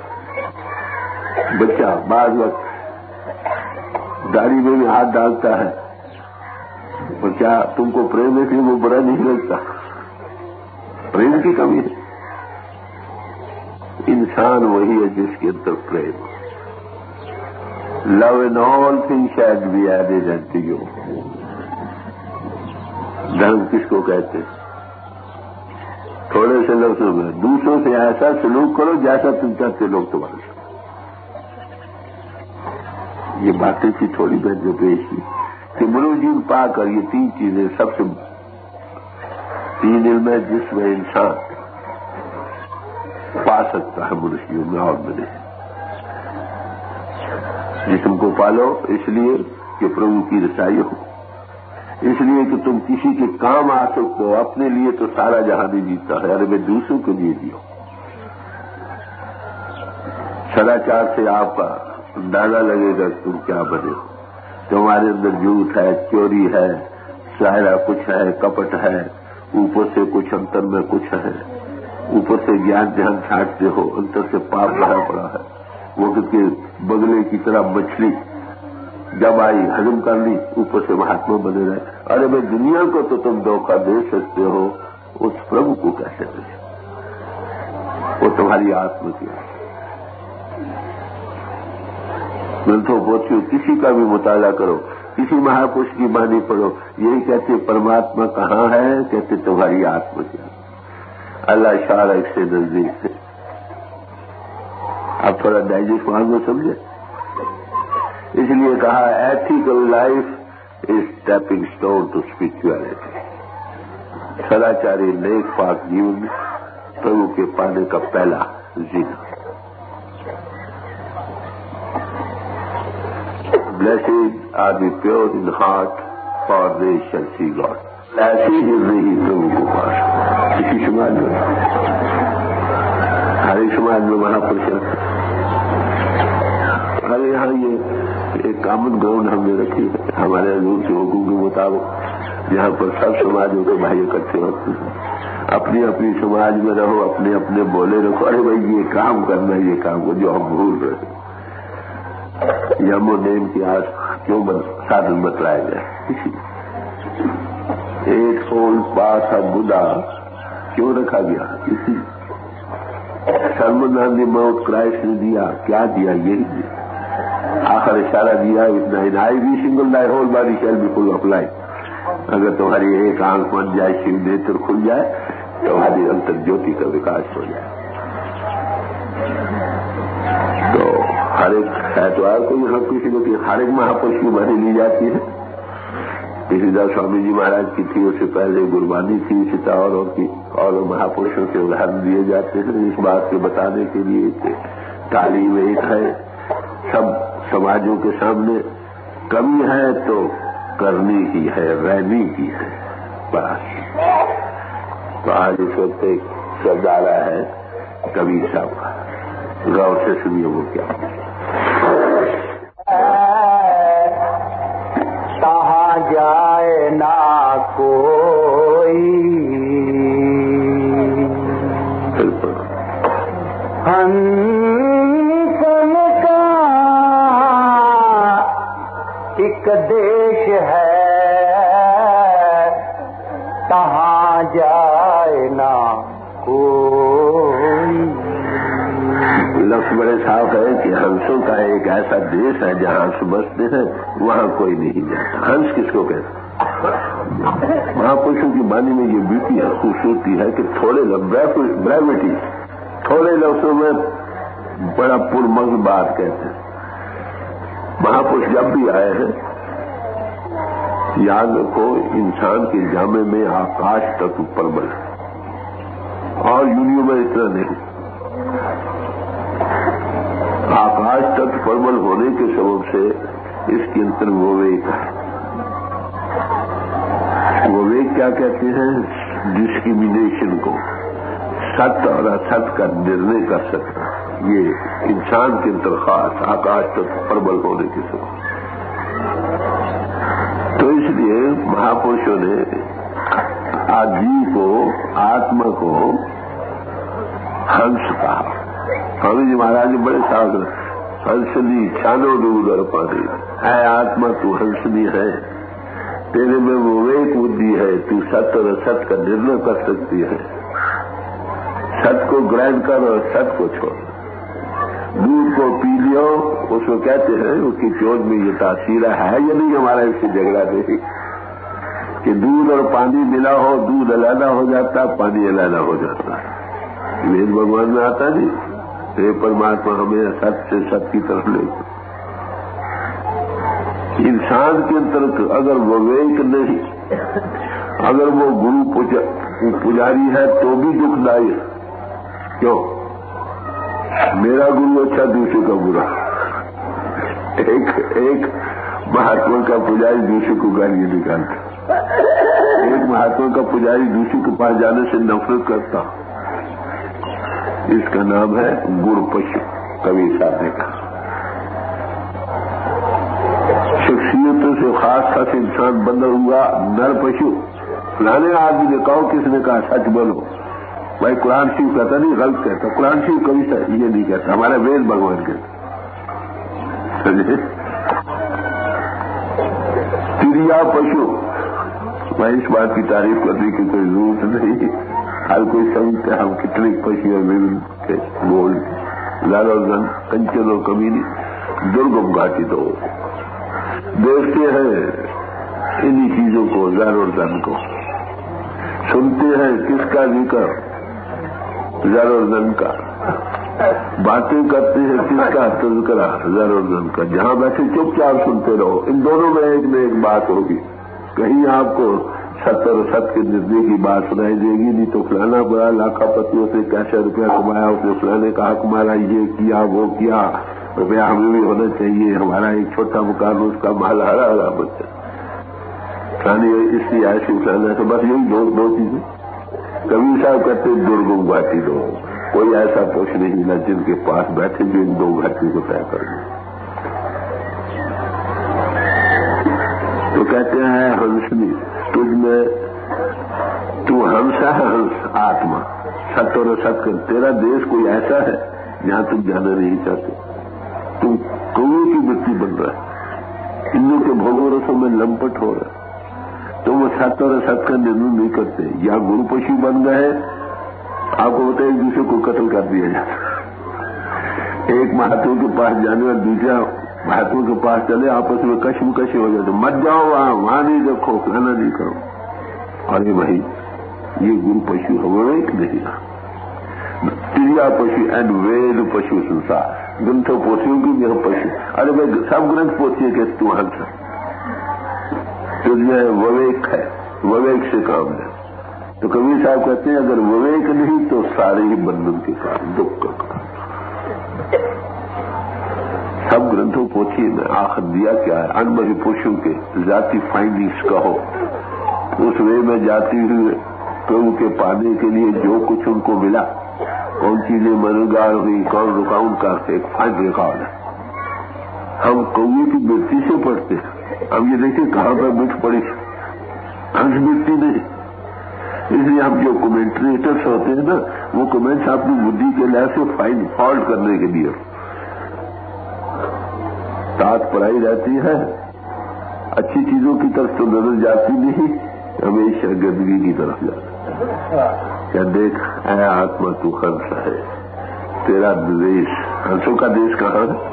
بچہ بعض وقت داڑھی میں بھی ہاتھ ڈالتا ہے, اور کیا تم کو پریم ہے کہ وہ برا نہیں لگتا؟ پریم کی کمی ہے. انسان وہی ہے جس کے اندر پریم. Love in all thing shed be added into you. دھرم کس کو کہتے ہیں؟ تھوڑے سے لفظوں میں دوسروں سے ایسا سلوک کرو جیسا تم چاہتے لوگ تمہارے ساتھ. یہ باتیں تھی تھوڑی بہت جو پیش کی کہ مروجین پا کر یہ تین چیزیں سب سے تین علم ہے جس میں انسان پا سکتا ہے منشیوں میں اور میں نہیں. جسم کو پالو اس لیے کہ پربھو کی رسائی ہو, اس لیے کہ تم کسی کے کام آ سکتے ہو. اپنے لیے تو سارا جہاں نہیں جیتا ہے, ارے میں دوسروں کے لیے جیو. سداچار سے آپ کا اندازہ لگے گا تم کیا بنے ہو. تمہارے اندر جھوٹ ہے, چوری ہے, ظاہرہ کچھ ہے, کپٹ ہے, اوپر سے کچھ انتر میں کچھ ہے. اوپر سے جان جہان چھانٹتے ہو, انتر سے پاپ بھرا پڑا ہے. وقت کے بگلے کی طرح مچھلی جب آئی ہضم کر لی, اوپر سے مہاتما بنے رہے. ارے بھائی دنیا کو تو تم دھوکہ دے سکتے ہو, اس پربھو کو کیسے دے؟ وہ تمہاری آتما کی ہے. گرنتھوں پوتھیوں کسی کا بھی مطالعہ کرو, کسی مہاپرش کی بانی پڑھو, یہی کہتے پرماتما کہاں ہے؟ کہتے تمہاری آتما کی. اللہ شارک سے نزدیک ہے. آپ تھوڑا ڈائجسٹ مانگو سمجھے. اس لیے کہا ethical life is stepping stone to spirituality. सदाचारी नेक पाक जीवन प्रभु के पाने का पहला जीना. Blessed are the pure in heart, for they shall see God. ऐसी गिर रही प्रभु को पास. किसी समाज में, हर एक समाज में महापुरुष. अरे यहाँ ये एक कॉमन ग्राउंड हमने रखी है हमारे हजूर के हुक्म के मुताबिक, जहाँ पर सब समाजों के भाई इकट्ठे होते हैं. अपनी अपनी समाज में रहो, अपने अपने बोले रखो. अरे भाई ये काम करना, ये काम को जो हम भूल रहे हैं. यमो नेम की आज क्यों साधन बतलाया गया? एक सोल पास बुदा क्यों रखा गया? इसी सर्वनाम दी माउथ क्राइस्ट ने दिया. क्या दिया? यही दिया. आखिर इशारा दिया, इतना in eye be single thy whole body shall be full of life. अगर तुम्हारी एक आंख बन जाए, शिव नेत्र खुल जाए, तुम्हारी अंतर ज्योति का विकास हो जाए. तो हर एक ऐतवार को यहाँ किसी न किसी हर एक महापुरुष की बारी ली जाती है. ऋषिदास स्वामी जी महाराज की थी, उससे पहले गुरबानी थी, सीताऔरों की, और महापुरुषों के उदाहरण दिए जाते हैं इस बात के बताने के लिए कि तालीम एक है. सब समाजों के सामने कमी है तो करनी की है, रहनी की है बस. तो आज इस वक्त एक शब्द आ रहा है कबीर साहब का, गौर से सुनिए वो क्या. कहाँ जाए ना कोई हंसन का एक देश है, कहाँ जाए ना कोई. लफ्ज बड़े साफ है कि हंसों का एक ऐसा देश है जहाँ हंस बसते हैं, वहाँ कोई नहीं जाता. हंस किसको कहते हैं? महापुरुषों की वाणी में ये ब्यूटी है, खूबसूरती है कि थोड़े ब्रेविटी, थोड़े लफ्जों में बड़ा पुरमग्न बात कहते हैं. महापुरुष जब भी आए हैं, याद रखो इंसान के जामे में आकाश तक प्रबल है और यूनियो में इतना नहीं. आकाश तक प्रबल होने के सबब से इसके अंतर विवेक है. विवेक क्या कहते हैं? डिस्क्रिमिनेशन को, सत्य और असत्य का निर्णय कर सकता. ये इंसान के अंतर खास आकाश तक प्रबल होने के सबब. तो इसलिए महापुरुषों ने आदि को, आत्मा को हंस कहा. स्वामी जी महाराज ने बड़े साथ हंसनी छानो दूध और पानी. है आत्मा तू हंसनी है, तेरे में विवेक बुद्धि है, तू सत्य और असत्य का निर्णय कर सकती है. सत्य को ग्रहण कर और सत्य को छोड़. दूध को पी लियो, उसको कहते हैं उसकी चोट में ये तासीर है या नहीं. हमारा इससे झगड़ा नहीं कि दूध और पानी मिला हो, दूध अलग हो जाता, पानी अलग हो जाता है. वेद भगवान में आता नहीं, हे परमात्मा हमें सत्य से सत्य की तरफ ले. इंसान के अंतर अगर विवेक नहीं, अगर वो गुरु पुजारी है तो भी दुखदायी है. क्यों? मेरा गुरु अच्छा, दूसरे का बुरा. एक महात्मा का पुजारी दूसरे को गाली निकालता, एक महात्मा का पुजारी दूसरे के पास जाने से नफरत करता. इसका नाम है गुरु पशु. कबीर साहब ने कहा शख्सियतों से खास इंसान बंधा हुआ नर पशु. फलाने आदमी ने कहो, किसने कहा सच बोलो. भाई कुरान शिव कहता नहीं, गलत कहता. कुरान शिव कभी ये नहीं कहता, हमारा वेद भगवान कहता. चिड़िया पशु. मैं इस बात की तारीफ करने की कोई जरूरत नहीं. हर कोई समझते हम कितने पशु और विभिन्न गोल्ड लाल और गन, कंचन और कमीनी, दुर्गम घाटी तो देखते हैं इन्हीं चीजों को, जर और धन को. सुनते हैं किसका जिक्र? जर और धन का. باتیں کرتے ہیں کس کا تذکرہ ضرور کا، جہاں بیٹھے چپ چاپ سنتے رہو، ان دونوں میں ایک بات ہوگی، کہیں آپ کو 70 اور 70 کے نزدیک کی بات سنائی دے گی، نہیں تو فلانا بڑا لاکھوں پتیوں سے کیسے روپیہ کمایا، اس نے فلانے کا حق مارا، یہ کیا وہ کیا، روپیہ ہمیں بھی ہونا چاہیے، ہمارا ایک چھوٹا مکان اس کا مال ہرا بچہ فلانی اس کی ایسی فلانا سے، بس یہی دو چیزیں۔ کبھی صاحب کہتے درگم گھاٹی دو، کوئی ایسا پوچھ نہیں ملا جن کے پاس بیٹھے جو ان 2 گھاٹی کو طے کر دیں۔ تو کہتے ہیں ہنسنی تجھ میں، تو ہنس ہے، ہنس آتما، ست اور ست کر، تیرا دیش کوئی ایسا ہے جہاں تم جانا نہیں چاہتے، تم کوے کی مٹی بن رہا ہے، ان کے بھوگوں رسوں میں لمپٹ ہو رہا ہے، تم ست اور ست کا نرنو نہیں کرتے، یا گرو پشو بن گئے، آپ کو بتائیں ایک دوسرے کو قتل کر دیا جاتا، ایک مہاتما کے پاس جانے اور دوسرا مہاتما کے پاس چلے، آپس میں کشمکش ہو جاتے، مت جاؤ وہاں نہیں دیکھو، فلانا نہیں کرو، ارے بھائی یہ گرو پشو ہے، ایک نہیں تریا پشو اینڈ وید پشو سنسار، گرنتھوں پوتھیوں کی بھی ہم پشو، ارے بھائی سب گرنتھ پوتھی کہ تو ہنس تجھے وویک ہے، وویک سے کام لے۔ تو کبیر صاحب کہتے ہیں اگر وویک نہیں تو سارے ہی بندھن کے کام، دکھ کا کام۔ سب گرنتھوں پوتھی میں آخر دیا کیا ہے، انبری پوشوں کے ذاتی فائنڈنگز کا ہو، اس وے میں جاتی ہوئے پربھو کے پانے کے لیے جو کچھ ان کو ملا، کون چیزیں مددگار ہوئی، کون رکا، ان کا ایک فائن ریکارڈ ہے۔ ہم کوے کی مٹی سے پڑھتے ہیں، اب یہ دیکھیں کہاں پر مٹ پڑی، ہنس مٹی نہیں، اس لیے ہم جو کمنٹریٹرس ہوتے ہیں نا، وہ کمنٹس اپنی بدھی کے لحاظ سے فائن فالٹ کرنے کے لیے تات پڑھائی رہتی ہے، اچھی چیزوں کی طرف تو نظر جاتی نہیں، ہمیشہ گندگی کی طرف جاتا، کیا دیکھ اے آتما تو ہنس ہے، تیرا دیش، ہنسوں کا دیش کہاں ہے؟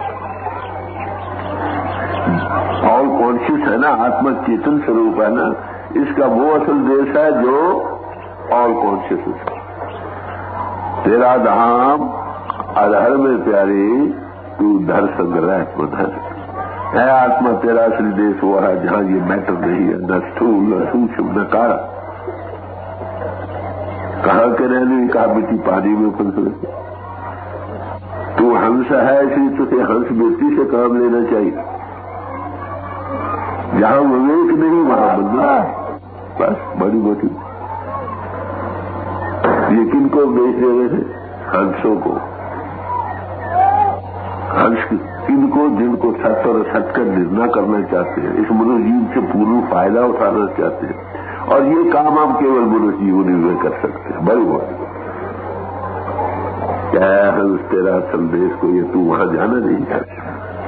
آل کانشیس ہے نا، آتما چیتن سوروپ ہے نا، اس کا وہ اصل دیش ہے جو آل کانشیس ہے۔ تیرا دھام ادھر میں پیاری، تو دھر سنگرہ مدھر، اے آتما تیرا اصل دیش وہ ہے جہاں یہ میٹر نہیں ہے، نہ ستھول نہ سوکشم نہ کارا، کہاں کے رہنے، کہاں مٹی پانی میں پھنس رہے، تو ہنس ہے، اس لیے تجھے ہنس بیٹی سے کام لینا چاہیے، جہاں وویک نہیں وہاں بندہ، بس بڑی موٹی۔ یہ کن کو بیچ رہے ہیں؟ ہنسوں کو، ہنس ان کو جن کو ست اور ست کا نرنا کرنا چاہتے ہیں، اس منش جیون سے پورا فائدہ اٹھانا چاہتے ہیں، اور یہ کام ہم کیول منش جیون میں کر سکتے ہیں، بڑی بات۔ کیا ہنس تیرا سندیش کو یہ تو وہاں جانا نہیں چاہتا،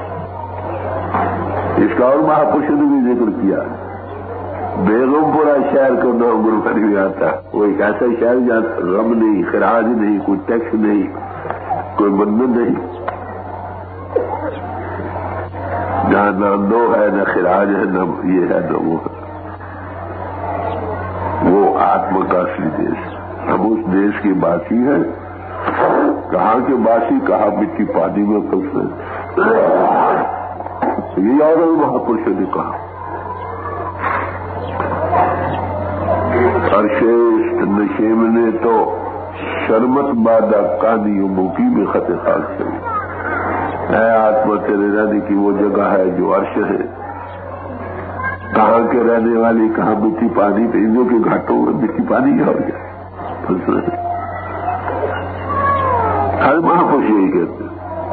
اس کا اور مہاپرشوں نے بھی ذکر کیا، بیگم پورا شہر کو نام گرو کر بھی آتا، وہ ایک ایسا شہر جہاں غم نہیں، خراج نہیں، کوئی ٹیکس نہیں، کوئی بندھن نہیں، جہاں نہ نو ہے نہ خراج ہے، نہ یہ ہے نہ وہ ہے، وہ آتما کا اصلی دیش۔ ہم اس دیش کے باسی ہیں، کہاں کے باسی، کہاں مٹی پانی میں پھنسے، یہ اور مہاپرشوں نے کہا، ارشیشت نشیم نے تو شرمت بادہ کانی موکی میں خط خاص چلی، اے آتما تیرے رہنے کی وہ جگہ ہے جو عرش ہے، کہاں کے رہنے والی، کہاں مٹی پانی، تیزوں کے گھاٹوں میں مٹی پانی کیا ہو گیا، ہر مہاپرش یہی کہتے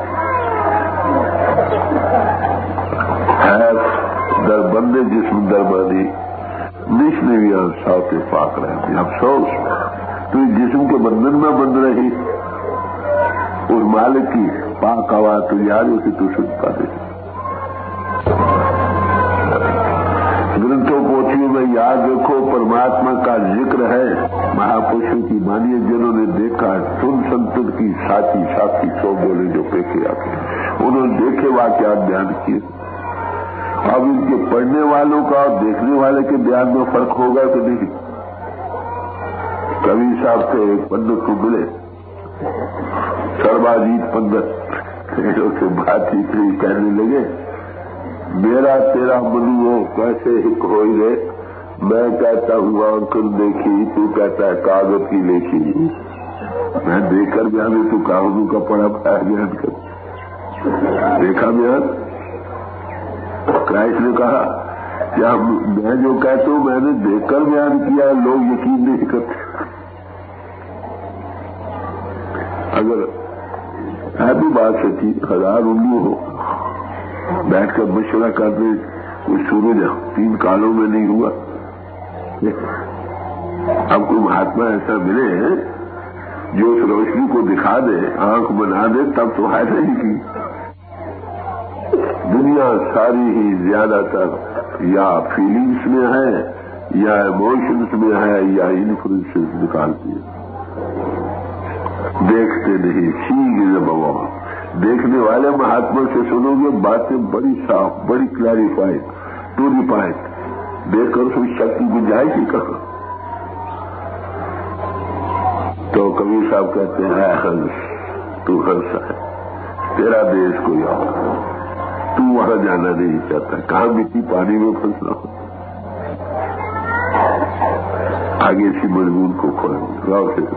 ہے، در بندے جسم دربانی نشنوی ساؤ کے پاک رہتی، افسوس تو اس جسم کے بندھن میں بند رہی، اس مالک کی پاک آواز تو یاد اسے تو سن پاتے، گرنتھوں پوتھیوں میں یاد رکھو پرماتما کا ذکر ہے، مہاپرشوں کی مانیے جنہوں نے دیکھا، سن سنتن کی ساتھی ساتھی سو بولے جو پیکے آتے، انہوں نے دیکھے واقعات بیان کیے، اب ان کے پڑھنے والوں کا اور دیکھنے والے کے بیان میں فرق ہوگا کہ نہیں؟ کبیر صاحب سے ایک پنڈت کو ملے، سرباجیت پنڈت سے بات ہی تھی، کہنے لگے میرا تیرا منو کیسے ہک ہوئی رے، میں کہتا ہوں آنکھن دیکھی، تو کہتا ہے کاغذ کی لیکھی، میں دیکھ کر بیان تو کاغذوں کا پڑا پایا بیان کر دیکھا بیان۔ کرائسٹ نے کہا کیا میں جو کہتا ہوں میں نے دیکھ کر بیان کیا، لوگ یقین نہیں کرتے۔ اگر ہے بھی بات سچی، 1000 الو ہو بیٹھ کر مشورہ کرنے، کوئی سورج 3 کالوں میں نہیں ہوا۔ اب کوئی مہاتما ایسا ملے جو اس روشنی کو دکھا دے، آنکھ بنا دے، تب تو ہے نہیں کی دنیا ساری ہی زیادہ تر یا فیلنگس میں ہے یا ایموشنس میں ہے یا انفلوئنس نکالتی ہے، دیکھتے نہیں۔ سینگ از ابو، دیکھنے والے مہاتما سے سنو گے باتیں بڑی صاف، بڑی کلیریفائڈ، ٹو دی پوائنٹ، دیکھ کر اس شک کی گنجائش ہی کہاں۔ تو کبیر صاحب کہتے ہیں اے ہنس، تو ہنس ہے، تیرا دیش کوئی اور، تو وہاں جانا نہیں چاہتا، کہاں مٹی پانی میں پھنسنا ہو۔ آگے سی مضمون کو کھولیں غور سے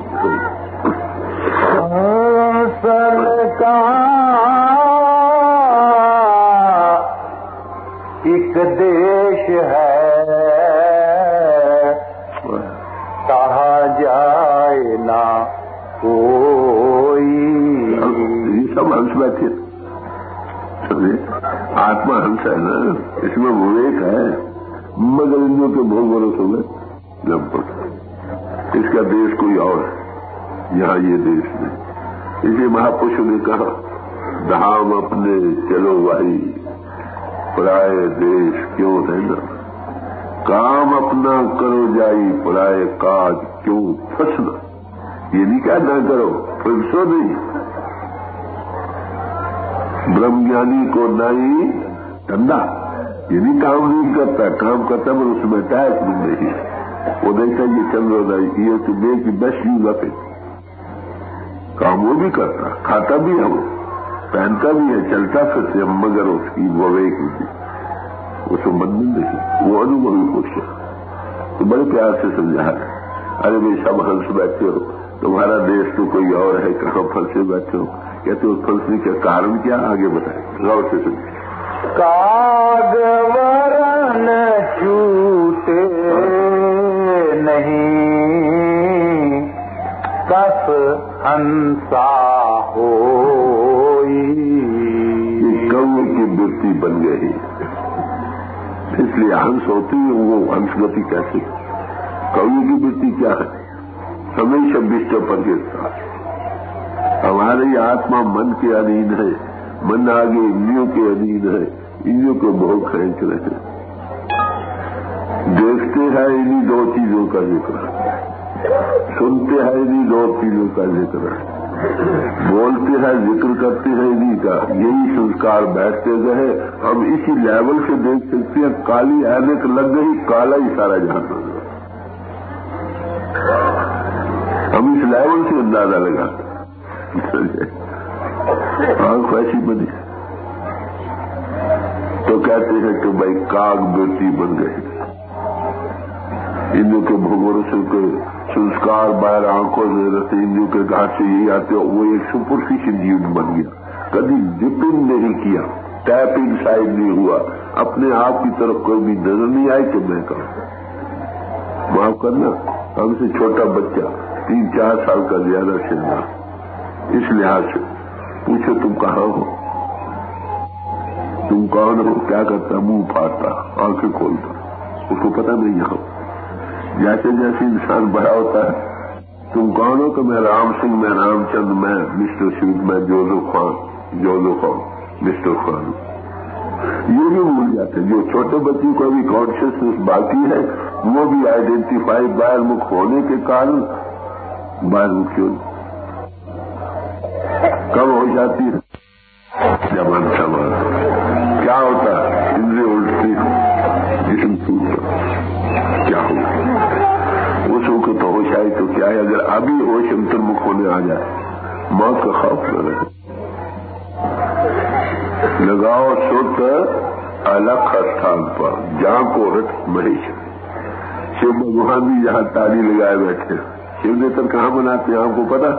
ایک دیش ہے کہا جائے نہ کوئی، یہ سب ہنس بیٹھے سمجھے، آتما ہنس ہے نا، اس میں وویک ہے، مگر انوں کے بہت برس ہو گئے جب اس کا دیش کوئی اور ہے، یہاں یہ دیش نہیں۔ اسی مہاپرش نے کہا دھام اپنے چلو بھائی، پرائے دیش کیوں رہنا، کام اپنا کرو جائی، پرائے کاج کیوں پھنسنا۔ یہ نہیں کہا نہ کرو، پھنسو نہیں۔ برہم جانی کو نائی دھندا، یہ نہیں کام نہیں کرتا، کام کرتا پر اس میں ٹیکس بھی نہیں، وہ دیکھتا یہ چل رہا ہے، یہ تو make the best use of it, کام وہ بھی کرتا، کھاتا بھی ہے، وہ پہنتا بھی ہے، چلتا پھرتے، مگر اس کی وویک بھی اس کو بدل نہیں، وہ انوبھوی خوش ہے۔ تو بڑے پیار سے سمجھا ہے، ارے بھائی سب ہنس بیٹھے ہو، تمہارا دیش تو کوئی اور ہے، کہاں پھنسے بیٹھے ہو، کہتے ہو پھنسنے کا کارن کیا، آگے بتائیں غور سے سمجھے۔ کاغورن چھوٹے نہیں، کس ہنسا ہوئی، یہ کوے کی بتی بن گئی، اس لیے ہنس ہوتی ہے، وہ ہنس گتی کیسے؟ کوے کی بتی کیا ہے؟ ہمیشہ بستر پر گرتا، ہماری آتما من کے ادھین ہے، من آگے انیوں کے ادھین ہے، انیوں کو بہت کھینچ رہے، دیکھتے ہیں انہی 2 چیزوں کا ذکر، سنتے ہیں انہی 2 چیزوں کا ذکر، بولتے ہیں ذکر کرتے ہیں انہی کا، یہی سنسکار بیٹھتے گئے، ہم اسی لیول سے دیکھ سکتے ہیں، کالی اینک لگ گئی، کالا ہی سارا جہاں لگ گیا، ہم اس لیول سے اندازہ لگا آنکھ ایسی بنی، تو کہتے ہیں کہ بھائی کاغ بیٹی بن گئی، انوں کے بھگوروں کے سنسکار باہر آنکھوں سے رہتے، انوں کے گھاٹ سے یہی آتے، وہ ایک سپرفیشل جیون بن گیا، کبھی ڈپنگ نہیں کیا، ٹیپنگ سائڈ نہیں ہوا، اپنے آپ کی طرف کوئی بھی نظر نہیں آئی کہ میں کہوں، معاف کرنا ہم سے چھوٹا بچہ 3-4 سال کا زیادہ سننا، اس لحاظ سے پوچھو تم کہاں ہو، تم کون ہو، کیا کرتا، منہ پھاڑتا، آنکھیں کھولتا، اس کو پتہ نہیں یہاں، جیسے جیسے انسان بڑا ہوتا ہے، تم کون ہو کہ میں رام سنگھ، میں رام چند، میں مسٹر شیو، میں جوزف خان، مسٹر خان، یہ بھی بھول جاتے، جو چھوٹے بچے کو ابھی کانشیسنیس باقی ہے، وہ بھی آئیڈینٹیفائی باہر مکھ ہونے کے کارن باہر مکھ کب ہو جاتی ہے، جب سوال کیا ہوتا ہے، اندری الٹتی، جسم ٹوٹتا، کیا ہوگا اس وقت تو ہوش آئی تو کیا ہے، اگر ابھی ہوش انتر مکھ ہونے آ جائے موت کا خوف نہ لگے. لگاؤ سوت الگ स्थान پر جہاں کو رت مہیش. شیو بھگوان بھی یہاں تالی لگائے بیٹھے. شیو نیتر کہاں بناتے ہیں آپ کو پتا؟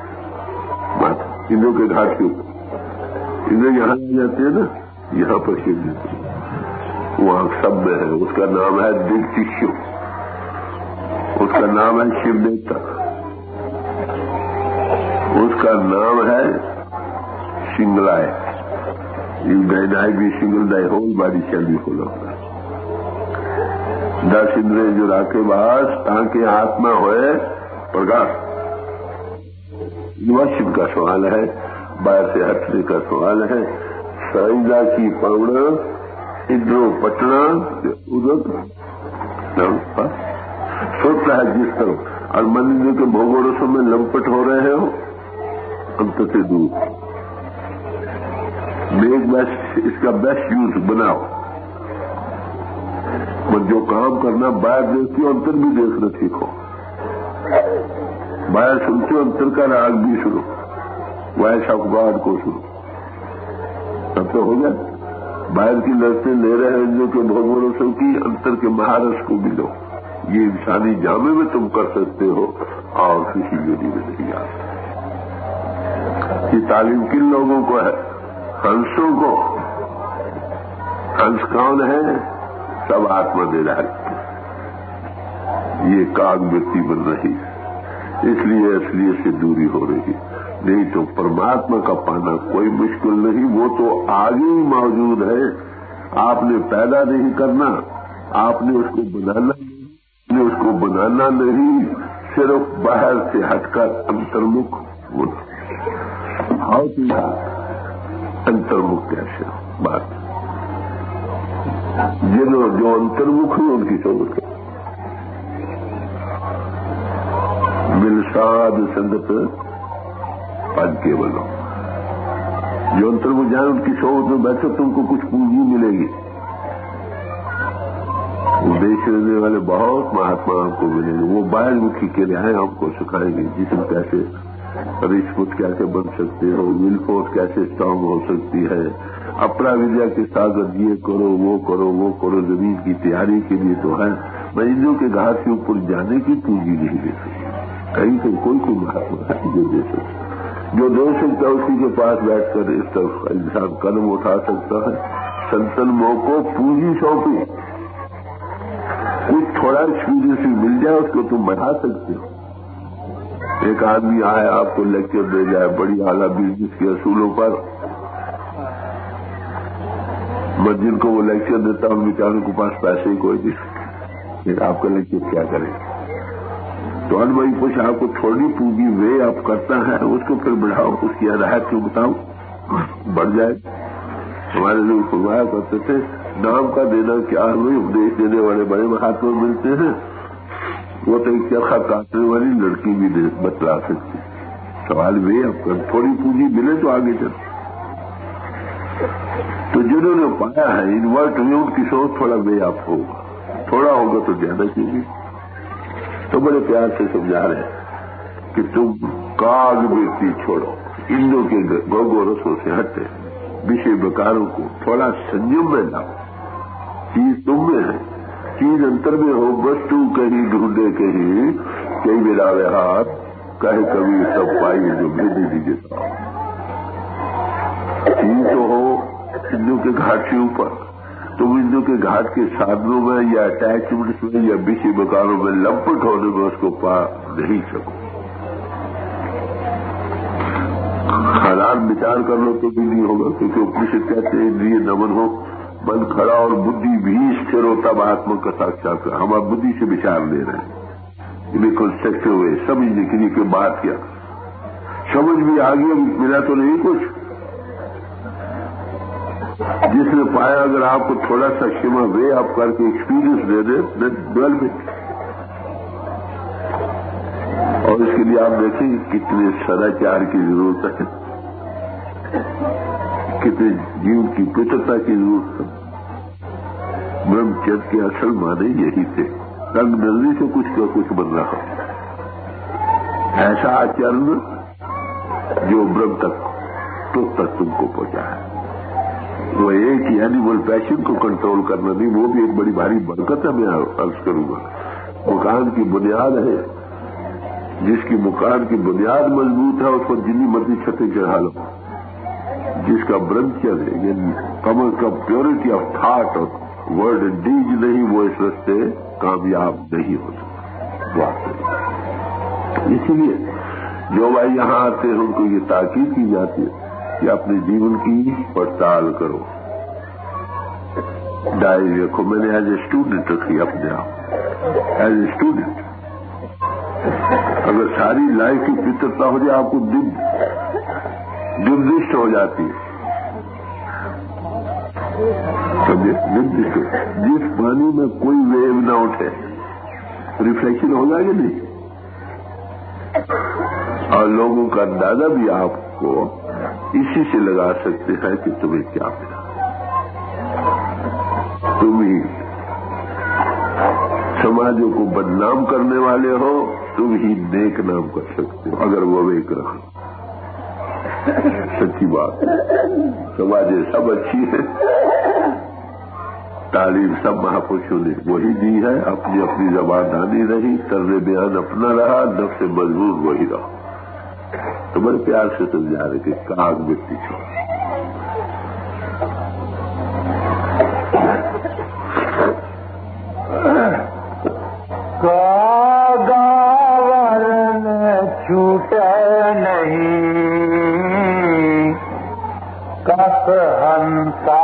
انوں کے گھاٹ کے اوپر. انہیں یہاں لے جاتے ہیں نا, یہاں پر شیو نیتر وہاں سب میں ہے. اس کا نام ہے دگچیشو, اس کا نام ہے شیو نیتر, اس کا نام ہے سنگلائے. I be single thy whole body shall be full of that. 10 इंद्रिय जो राखे बास ताकि आत्मा होए प्रकाश. शिव का सवाल है, बाहर से हटने का सवाल है. संहिता की पवड़ इंद्रो पटना उदक सोच रहा है जिस तरह, और मंदिर के भोगोरसों में लंपट हो रहे हो अंत से दूर. मेक बेस्ट, इसका बेस्ट यूज बनाओ. और जो काम करना बाहर देखती हो अंतर भी देखना सीखो. बाहर सुनते हो अंतर का राग भी सुनो, वॉइस ऑफ गॉड को सुनो, तब तो हो जाए. बाहर की लड़ते ले रहे हैं जो के भगवानों की, अंतर के महारस को भी लो. ये इंसानी जामे में तुम कर सकते हो और किसी योनि में नहीं आ सकते. ये तालीम किन लोगों को है? हंसों को. हंस कौन है? सब आत्मा दे रहा है. ये काग व्यक्ति बन रही है, इसलिए असलियत से दूरी हो रही है. नहीं तो परमात्मा का पाना कोई मुश्किल नहीं, वो तो आगे ही मौजूद है. आपने पैदा नहीं करना, आपने उसको बनाना नहीं, सिर्फ बाहर से हटकर अंतर्मुख होना. हाउ अंतर्मुख कैसे बात? जो अंतर्मुख है उनकी सोच मिलसाद संगत पद केवल. जो अंतर्मुख जाए उनकी सोच में बैठो, तुमको कुछ पूंजी मिलेगी. देश रहने वाले बहुत महात्मा आपको मिलेंगे. वो बाहर मुखी के लिए आए, आपको सिखाएंगे जिसम कैसे रिश्वत कैसे बन सकते हो, विल फोर्स कैसे स्ट्रांग हो सकती है. अपना विद्या के साथ ये करो वो करो वो करो. जमीन की तैयारी के लिए तो है. मरीजों के घाट के ऊपर जाने की पूंजी नहीं दे सकती. कहीं से कोई महात्मा है जो दे सकता. जो दे सकता है उसी के पास बैठकर इस तरफ इंसान कदम उठा सकता है. संतन मोह को पूंजी सौंपी, कुछ थोड़ा एक्सपीरियंस भी मिल जाए उसको तुम बढ़ा सकते हो. एक आदमी आए आपको लेक्चर दे जाए बड़ी आला बिजनेस के असूलों पर. मैं जिनको वो लेक्चर देता हूं बेचारों के पास पैसे ही कोई नहीं, आपका लेक्चर क्या करे. तो अनुभवी कुछ आपको थोड़ी पूंजी वे आप करता है, उसको फिर बढ़ाओ, उसकी राहत क्यों बताओ, बढ़ जाए. हमारे लोग फरमाया करते थे, नाम का देना क्या है. उपदेश देने वाले बड़े महात्मा मिलते हैं, वो तो एक चरखा काटने वाली लड़की भी बतला सकती. सवाल वे अब थोड़ी पूंजी मिले तो आगे चल. तो जिन्होंने पाया है इन्वर्ट हुए उनकी सोच थोड़ा वे आप होगा, थोड़ा होगा तो ज्यादा चाहिए. तो बड़े प्यार से समझा रहे हैं कि तुम काग व्यक्ति छोड़ो, इंद्रों के गोरसों से हटे, विषय विकारों को थोड़ा संयम में लाओ. चीज तुम में है, चीज अंतर में हो. वस्तु कहीं ढूंढे कहीं कई बिरावे हाथ, कहे कभी सब पाई जो भेजे दीजिए. चीज तो हो हिंदू के घाट के ऊपर. तुम हिंदू के घाट के साधनों में या अटैचमेंट्स में या विषय विकारों में लंपट होने में उसको पा नहीं सको. हालात विचार कर लो तो भी नहीं होगा, क्योंकि उपनिषद कहते हैं इंद्रिय नमन हो, मन खड़ा और बुद्धि भी स्थिर हो, तब आत्मा का साक्षात्कार. हम आप बुद्धि से विचार ले रहे हैं, बिल्कुल सकते हुए समझने के लिए कि बात क्या समझ भी आ गई, मिला तो नहीं कुछ. जिसने पाया अगर आपको थोड़ा सा क्षमा वे आप करके एक्सपीरियंस दे दे वेल में. और इसके लिए आप देखें कितने सदाचार की जरूरत है, कितने जीव की पवित्रता की जरूरत है. ब्रह्मचर्य के असल माने यही थे, रंग नजरी से कुछ का कुछ बन रहा. ऐसा आचरण جو برہم تک تم کو پہنچا ہے. وہ ایک ہی اینیمل پیشن کو کنٹرول کرنا نہیں، وہ بھی ایک بڑی بھاری برکت ہے. میں عرض کروں گا مکان کی بنیاد ہے، جس کی مکان کی بنیاد مضبوط ہے اس کو جتنی مرضی چھتیں چڑھا لو. جس کا برنچر ہے یعنی کم از کم پیورٹی آف تھاٹ اور ورڈ ڈیج نہیں، وہ اس رستے کامیاب نہیں ہو سکتا. اسی لیے جو بھائی یہاں آتے ہیں ان کو یہ تاکید کی جاتی ہے کہ اپنے جیون کی پڑتال کرو، ڈائری رکھو. میں نے ایز اے اسٹوڈنٹ رکھی اپنے آپ، ایز اے اسٹوڈنٹ. اگر ساری لائف کی فطرتا ہو جائے آپ کو نردشٹ ہو جاتی ہے. جس پانی میں کوئی ویو نہ اٹھے ریفلیکشن ہوگا کہ نہیں. اور لوگوں کا اندازہ بھی آپ کو اسی سے لگا سکتے ہیں کہ تمہیں کیا ملا. تم ہی سماجوں کو بدنام کرنے والے ہو، تم ہی نیک نام کر سکتے ہو اگر وہ ایک رکھو. سچی بات، سماجیں سب اچھی ہے، تعلیم سب مہاپرشوں نے وہی دی ہے، اپنی اپنی زبان دانی رہی، طرز بیان اپنا رہا، نفس مضمون وہی رہا. تو بڑے پیار سے سمجھا رہے کہ کاغ مٹی چھوڑ. چھوٹے نہیں کس ہنسا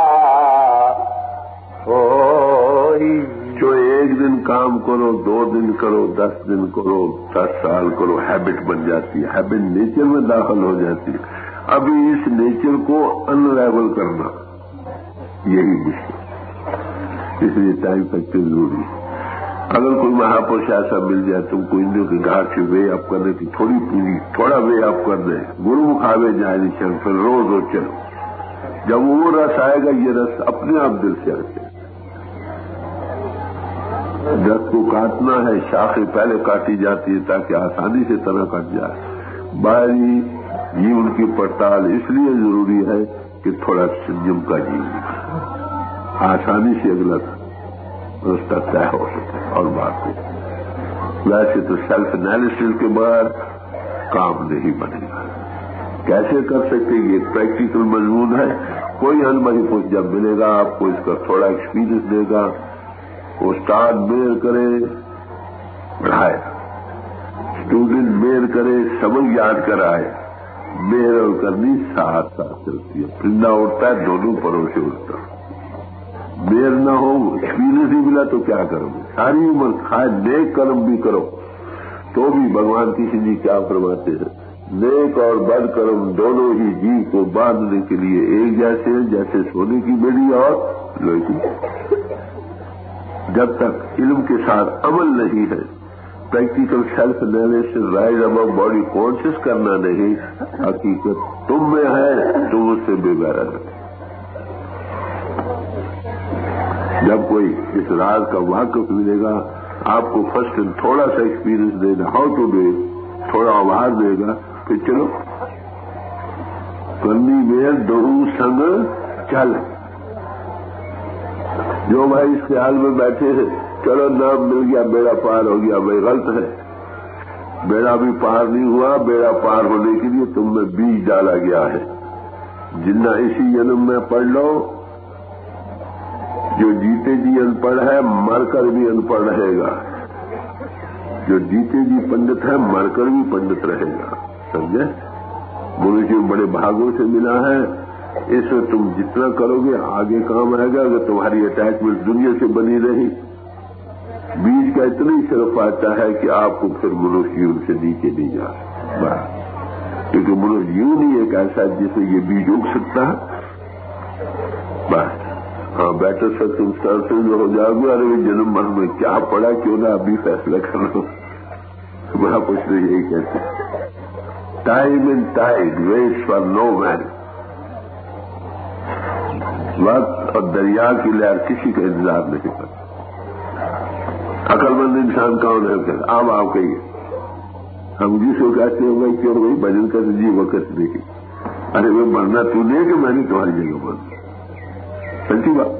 ہوئی. جو ایک دن کام کرو، 2 دن کرو، 10 دن کرو، 10 سال کرو، ہیبٹ بن جاتی ہے. ہیبٹ نیچر میں داخل ہو جاتی ہے. ابھی اس نیچر کو انریول کرنا یہی مشکل، اس لیے ٹائم فیکٹر ضروری ہے. اگر کوئی مہاپرش ایسا مل جائے تم کو ان کے گھاٹ سے وے اپ کرنے کی تھوڑی پوری تھوڑا وے اپ کر دے، گرو مکھاوے جائے نشن پھر روز ہو چلو. جب وہ رس آئے گا یہ رس اپنے آپ دل سے آتے. درخت کو کاٹنا ہے، شاخیں پہلے کاٹی جاتی ہے تاکہ آسانی سے تنا کٹ جائے. باری جیون کی پڑتال اس لیے ضروری ہے کہ تھوڑا سنجم کا جیون آسانی سے اگلا رستہ طے ہو سکے. اور بات ہے ویسے تو سیلف انالیسس کے بعد کام نہیں بنے گا. کیسے کر سکتے یہ ایک پریکٹیکل مضمون ہے. کوئی علمائی پوچھ جب ملے گا آپ کو اس کا تھوڑا ایکسپیرئنس دے گا. استاد میر کرے پڑھائے، اسٹوڈنٹ میر کرے سبق یاد کرائے. میر اور کرنی ساتھ ساتھ چلتی ہے. پرندہ اڑتا ہے دونوں پروں سے اڑتا. میر نہ ہو ایکسپیرئنس ہی ملا تو کیا کرو گے. ساری عمر کھائے نیک کرم بھی کرو تو بھی بھگوان کسی جی کیا فرماتے ہیں، نیک اور بد کرم دونوں ہی جی کو باندھنے کے لیے ایک جیسے ہیں جیسے سونے کی بیڑی اور لوہے کی. جب تک علم کے ساتھ عمل نہیں ہے، practical self analysis rise above body conscious کرنا نہیں، حقیقت تم میں ہے، تم اس سے بے بہرا ہے. جب کوئی اس راز کا واقف ملے گا آپ کو فرسٹ تھوڑا سا ایکسپیرئنس دے گا، ہاؤ ٹو ڈو تھوڑا آواز دے گا، پھر چلو کرنی میں دہو سنگ چل. جو بھائی اس خیال میں بیٹھے ہیں چلو نام مل گیا بیڑا پار ہو گیا، بھائی غلط ہے. بیڑا بھی پار نہیں ہوا. بیڑا پار ہونے کے لیے تم میں بیج ڈالا گیا ہے. جنہ اسی جنم میں پڑھ لو. جو جیتے جی ان پڑھ ہے مر کر بھی ان پڑھ رہے گا. جو جیتے جی پنڈت ہے مر کر بھی پنڈت رہے گا. سمجھے؟ گرو جی بڑے بھاگوں سے ملا ہے. اس میں تم جتنا کرو گے آگے کام آئے گا. اگر تمہاری اٹیچمنٹ دنیا سے بنی رہی، بیج کا اتنا ہی صرف آتا ہے کہ آپ کو پھر منوشی ان سے نیچے نہیں جا سکتا. کیونکہ منوش یوں نہیں ایک ایسا جس سے یہ بیج اگ سکتا ہے. بس ہاں بیٹر سرکمسٹانسز میں ہو جاؤ گے. ارے جنم بھر میں کیا پڑا کیوں نہ ابھی فیصلہ کر لو. وہاں کچھ نہیں یہی کہتے ٹائم اینڈ ٹائڈ ویسٹ فار نو مین. وقت اور دریا کی لہر کسی کا انتظار نہیں کرتا. عقل مند انسان کون ہے؟ اب آپ کہیے ہم جس کو کہتے ہیں بھائی کیوں بھائی بھجن کر جی وقت دیکھے. ارے وہ مرنا تو نہیں کہ میں نے تمہاری جگہ مرنا. سچی بات.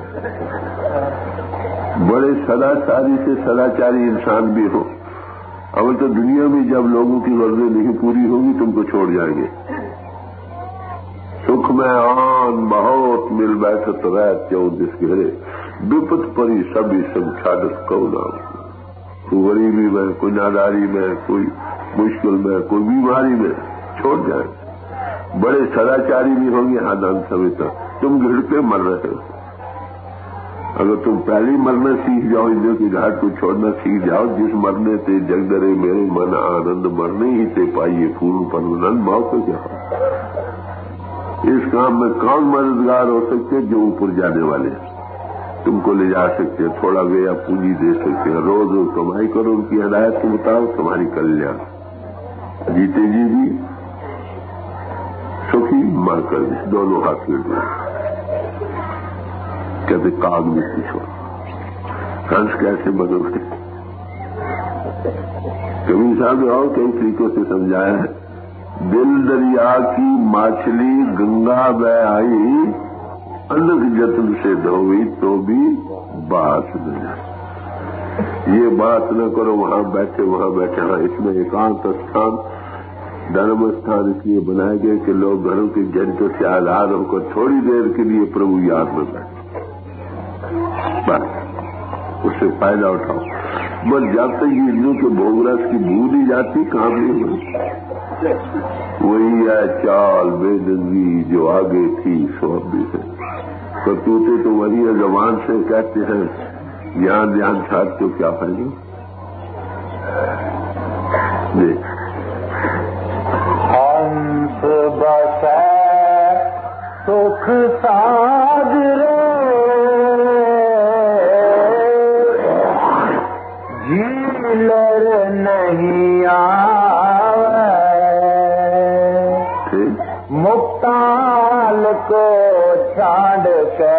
بڑے سداچاری سے سداچاری انسان بھی ہو، اول تو دنیا میں جب لوگوں کی غرضیں نہیں پوری ہوگی تم کو چھوڑ جائیں گے. سکھ میں آن بہت مل بیٹھت رہت کیوں جس گھرے بپت پری سبھی سب چھاڑت کو نام. کوئی غریبی میں، کوئی ناداری میں، کوئی مشکل میں، کوئی بیماری میں چھوڑ جائیں. بڑے سداچاری بھی ہوں گے آدان سمے تک. تم گھڑتے مر رہے ہو. اگر تم پہلے مرنا سیکھ جاؤ، اندر کی گھاٹ کو چھوڑنا سیکھ جاؤ، جس مرنے تے جگ درے میرے من آنند مرنے ہی تے پائیے پھول پر نند ماؤ کو کیا. اس کام میں کون مددگار ہو سکتے جو اوپر جانے والے تم کو لے جا سکتے، تھوڑا گیا پونجی دے سکتے، روز روز کمائی کرو ان کی ہدایت کے مطابق تمہاری کلیان. جیتے جی بھی سخی مر کر دونوں ہاتھ میں ڈوبے. کہتے کاغ میں پوچھو ہنس کیسے بدلتے. کبھی صاحب نے اور کئی طریقوں سے سمجھایا ہے. دل دریا کی مچھلی گنگا بہ آئی، الگ جتن سے دھوئی تو بھی بات نہیں. یہ بات نہ کرو وہاں بیٹھے وہاں بیٹھے. ہاں اس میں ایکانت استھان دھرم استھان اس لیے بنائے گئے کہ لوگ گھروں کے جھنجٹ سے آزاد ہو کر تھوڑی دیر کے لیے پربھو یاد میں بیٹھے، بس اس سے فائدہ اٹھاؤ. بس جب تک یہ ہندو کے بھوگ رس کی بو دی جاتی کہاں بھی ہوئی. وہی ہے چال بے ننگی جو آگے تھی سو اب بھی ہے. کرتوتے تو وہی ہے زبان سے کہتے ہیں، یہاں دھیان چھاٹ تو کیا فائدہ. دیکھ ہنس بسے سکھ ساج جیلر نہیں آوے، مکتال کو چھاڑ کے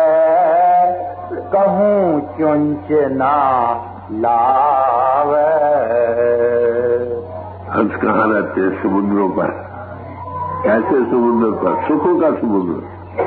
کہوں چنچ نہ لاوے. ہنس کہاں رہتے ہیں؟ سمندروں پر. ایسے سمندر پر، سکھوں کا سمندر.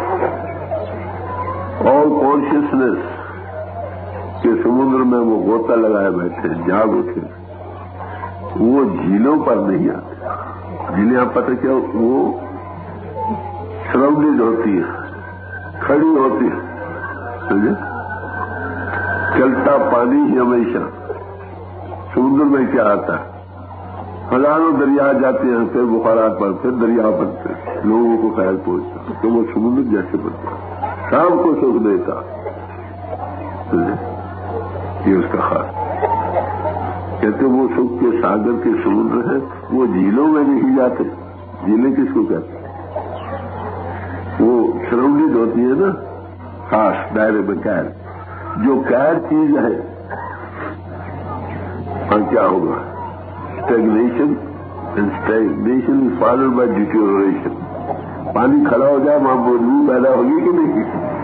اور کانشیسنیس کے سمندر میں وہ غوطہ لگائے بیٹھے جاگ اٹھے. وہ جھیلوں پر نہیں آتے. جھیلیں آپ پتہ کیا وہ سراؤنڈیڈ ہوتی ہے، کھڑی ہوتی ہے، سمجھے؟ چلتا پانی ہی ہمیشہ. سمندر میں کیا آتا ہے؟ ہزاروں دریا جاتے ہیں، پھر بخارات پر، پھر دریا بنتے ہیں، لوگوں کو خیر پہنچتا. تو وہ سمندر جیسے بنتا ہے، سب کو سکھ دیتا. یہ اس کا خاص. کہتے وہ سکھ کے ساگر کے سمندر ہیں، وہ جھیلوں میں نہیں جاتے. جھیلیں کس کو کہتے ہیں؟ وہ سراؤنڈیڈ ہوتی ہے نا خاص دائرے میں قید. جو قید چیز ہے اور کیا ہوگا؟ Stagnation. Stagnation is followed by deterioration. پانی کھڑا ہو جائے وہاں بدبو پیدا ہوگی کہ نہیں؟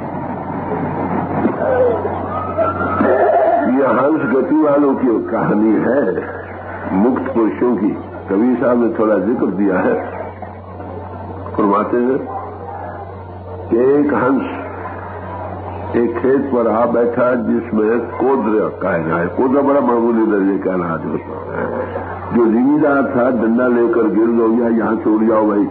یہ ہنس گتی والوں کی کہانی ہے، مکت پروشوں کی. کبیر صاحب نے تھوڑا ذکر دیا ہے. فرماتے ہیں کہ ایک ہنس ایک کھیت پر آ بیٹھا جس میں کودرا کائنا ہے. کودرا بڑا معمولی درجے کا اناج ہوتا ہے. جو زمیندار تھا ڈنڈا لے کر گر لو گیا، یہاں سے اڑ جاؤ بھائی.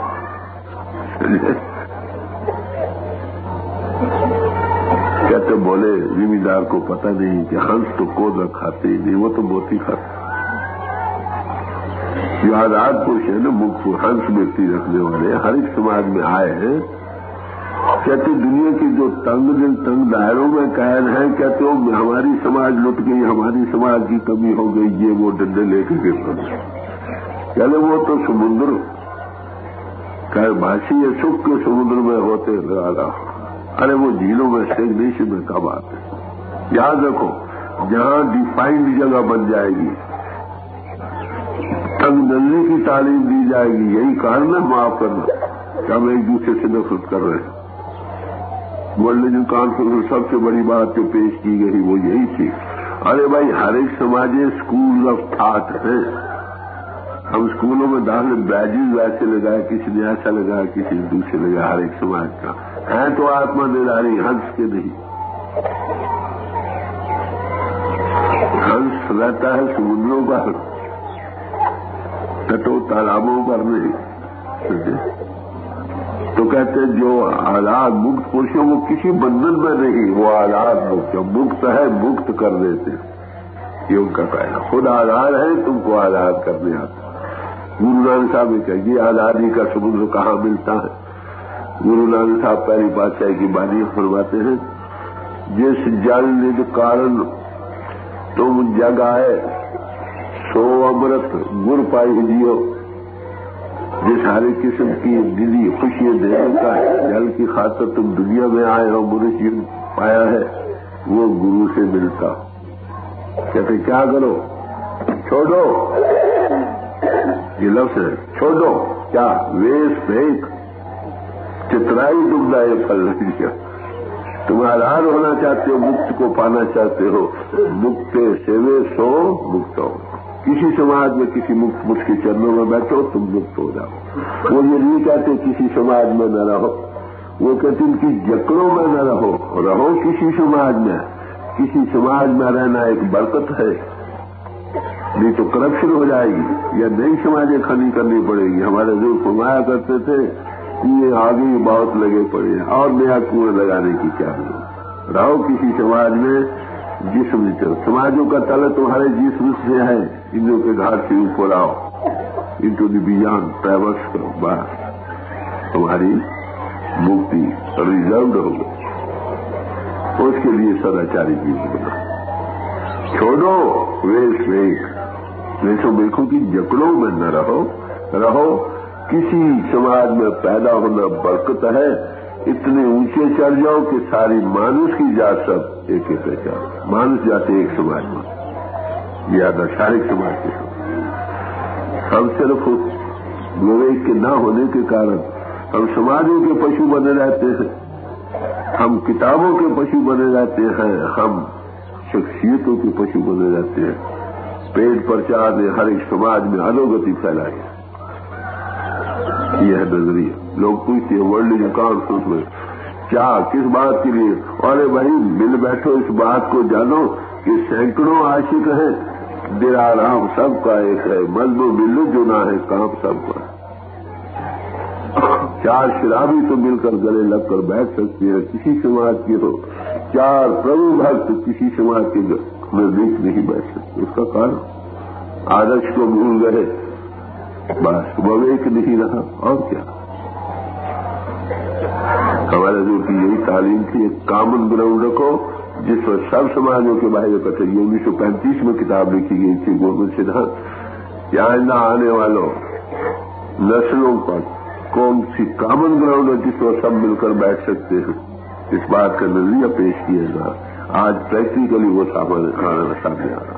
کہتے بولے زمیندار کو پتہ نہیں کہ ہنس تو کودرا کھاتے ہی نہیں، وہ تو موتی کھاتے. جو آزاد پروش ہے نا، مکھ ہنس بےتی رکھنے والے ہر ایک سماج میں آئے ہیں. کہتے دنیا کی جو تنگ دل تنگ دائروں میں قید ہیں، کہتے ہو ہماری سماج لٹ گئی، ہماری سماج کی کمی ہو گئی، یہ وہ ڈنڈے لے کے گر پڑے. چلے وہ تو سمندر کہ بھاشی ہے، سکھ کے سمندر میں ہوتے رالا. ارے وہ جھیلوں میں اسٹیگنیشن میں کب آتے. یاد رکھو جہاں ڈیفائنڈ جگہ بن جائے گی، تنگ نظری کی تعلیم دی جائے گی. یہی کارن ہے معاف کرنا کہ ہم ایک دوسرے سے نفرت کر رہے ہیں. ورلڈ ریلیجن کانفرنس میں سب سے بڑی بات جو پیش کی گئی وہ یہی تھی. ارے بھائی ہر ایک سماجی اسکول آف تھاٹ ہے. ہم اسکولوں میں داخلے بیجز ویسے لگائے، کسی نے ایسا لگایا، کسی نے دوسرے لگایا، ہر ایک سماج کا ہے تو آتما دیداری، ہنس کے نہیں۔ ہنس رہتا ہے سمندروں پر، تٹوں تالابوں پر نہیں۔ تو کہتے ہیں جو آزاد مکت پروشوں وہ کسی بندھن میں نہیں، وہ آزاد مکت، جو مکت ہے مکت کر دیتے، یہ ان کا کہنا۔ خود آزاد ہے، تم کو آزاد کرنے آتا۔ گرو نانک صاحب نے کہا یہ آزادی کا سمندر کہاں ملتا ہے؟ گرو نانک صاحب پہلی بادشاہ کی بانی فرماتے ہیں، جس جل ند کارن تم جگ آئے سو امرت گر پائی جیو، جس ہر قسم کی دلی خوشیاں دینے کا جل کی خاطر تم دنیا میں آئے ہو، مرد جیون پایا ہے، وہ گرو سے ملتا۔ کہتے کیا کرو؟ چھوڑو، یہ لفظ ہے چھوڑو، کیا ویس پھینک چترائی ڈبنا یہ پھل نہیں کیا؟ تم آزاد ہونا چاہتے ہو، مکت کو پانا چاہتے ہو، مکت سیوے سو مکت ہو۔ کسی سماج میں کسی مکت کے چرنوں میں بیٹھو تم مکت ہو جاؤ۔ وہ یہ نہیں کہتے کسی سماج میں نہ رہو، وہ کہتے ان کی جکڑوں میں نہ رہو، رہو کسی سماج میں۔ کسی سماج میں رہنا ایک برکت ہے، نہیں تو کرپشن ہو جائے گی یا نئی سماجیں کھڑی کرنی پڑے گی۔ ہمارے جو فرمایا کرتے تھے کنویں آگے بہت لگے پڑے ہیں اور نیا کنویں لگانے کی کیا ضرورت؟ رہو کسی سماج میں، جسم سے سماجوں کا تل تمہارے جسم سے ہے، انوں کے گھاٹ سے اوپر آؤ، انٹو دی بیانڈ ٹریورس کرو، بس تمہاری مکتی ریزروڈ ہوگی۔ اس کے لیے سداچاری چیز بنا، چھوڑو ویش ویش، ویسو بیکھوں کی جکڑوں میں نہ رہو، رہو کسی سماج میں پیدا ہونا برکت ہے۔ اتنے اونچے چڑھ جاؤ کہ ساری مانوس کی جات سب ایک ایک پہچان، مانوس جاتے ایک سماج میں، یہ آدھاشارک سماج کے ہم صرف وویک کے نہ ہونے کے کارن ہم سماجوں کے پشو بنے رہتے ہیں، ہم کتابوں کے پشو بنے رہتے ہیں، ہم شخصیتوں کے پشو بنے رہتے ہیں۔ پیٹ پرچار نے ہر ایک سماج میں ادوگتی پھیلائی، یہ ہے نظریہ۔ لوگ پوچھتے ہیں ورلڈ کانفرنس میں کیا کس بات کے لیے؟ ارے بھائی مل بیٹھو، اس بات کو جانو کہ سینکڑوں عاشق ہیں، دل آرام سب کا ایک ہے، مذہب و ملت جو نہ ہے کام سب کا ہے۔ چار شرابی تو مل کر گلے لگ کر بیٹھ سکتی ہے، کسی سماج کی ہو، چار پربھو بھکت کسی سماج کے نزدیک نہیں بیٹھ سکتے۔ اس کا کارن آدرش کو بھول گئے، بس وویک نہیں رہا، اور کیا؟ ہمارے دور کی یہی تعلیم تھی، ایک کامن گراؤنڈ رکھو جس پر سب سماجوں کے باہر اکٹھے۔ یہ 1935 میں کتاب لکھی گئی تھی گورنمنٹ سدھانت، کہ آئندہ آنے والوں نسلوں پر کون سی کامن گراؤنڈ ہے جس پر سب مل کر بیٹھ سکتے ہیں، اس بات کا نظریہ پیش کیا گیا۔ آج پریکٹیکلی وہ سامنے آ رہا۔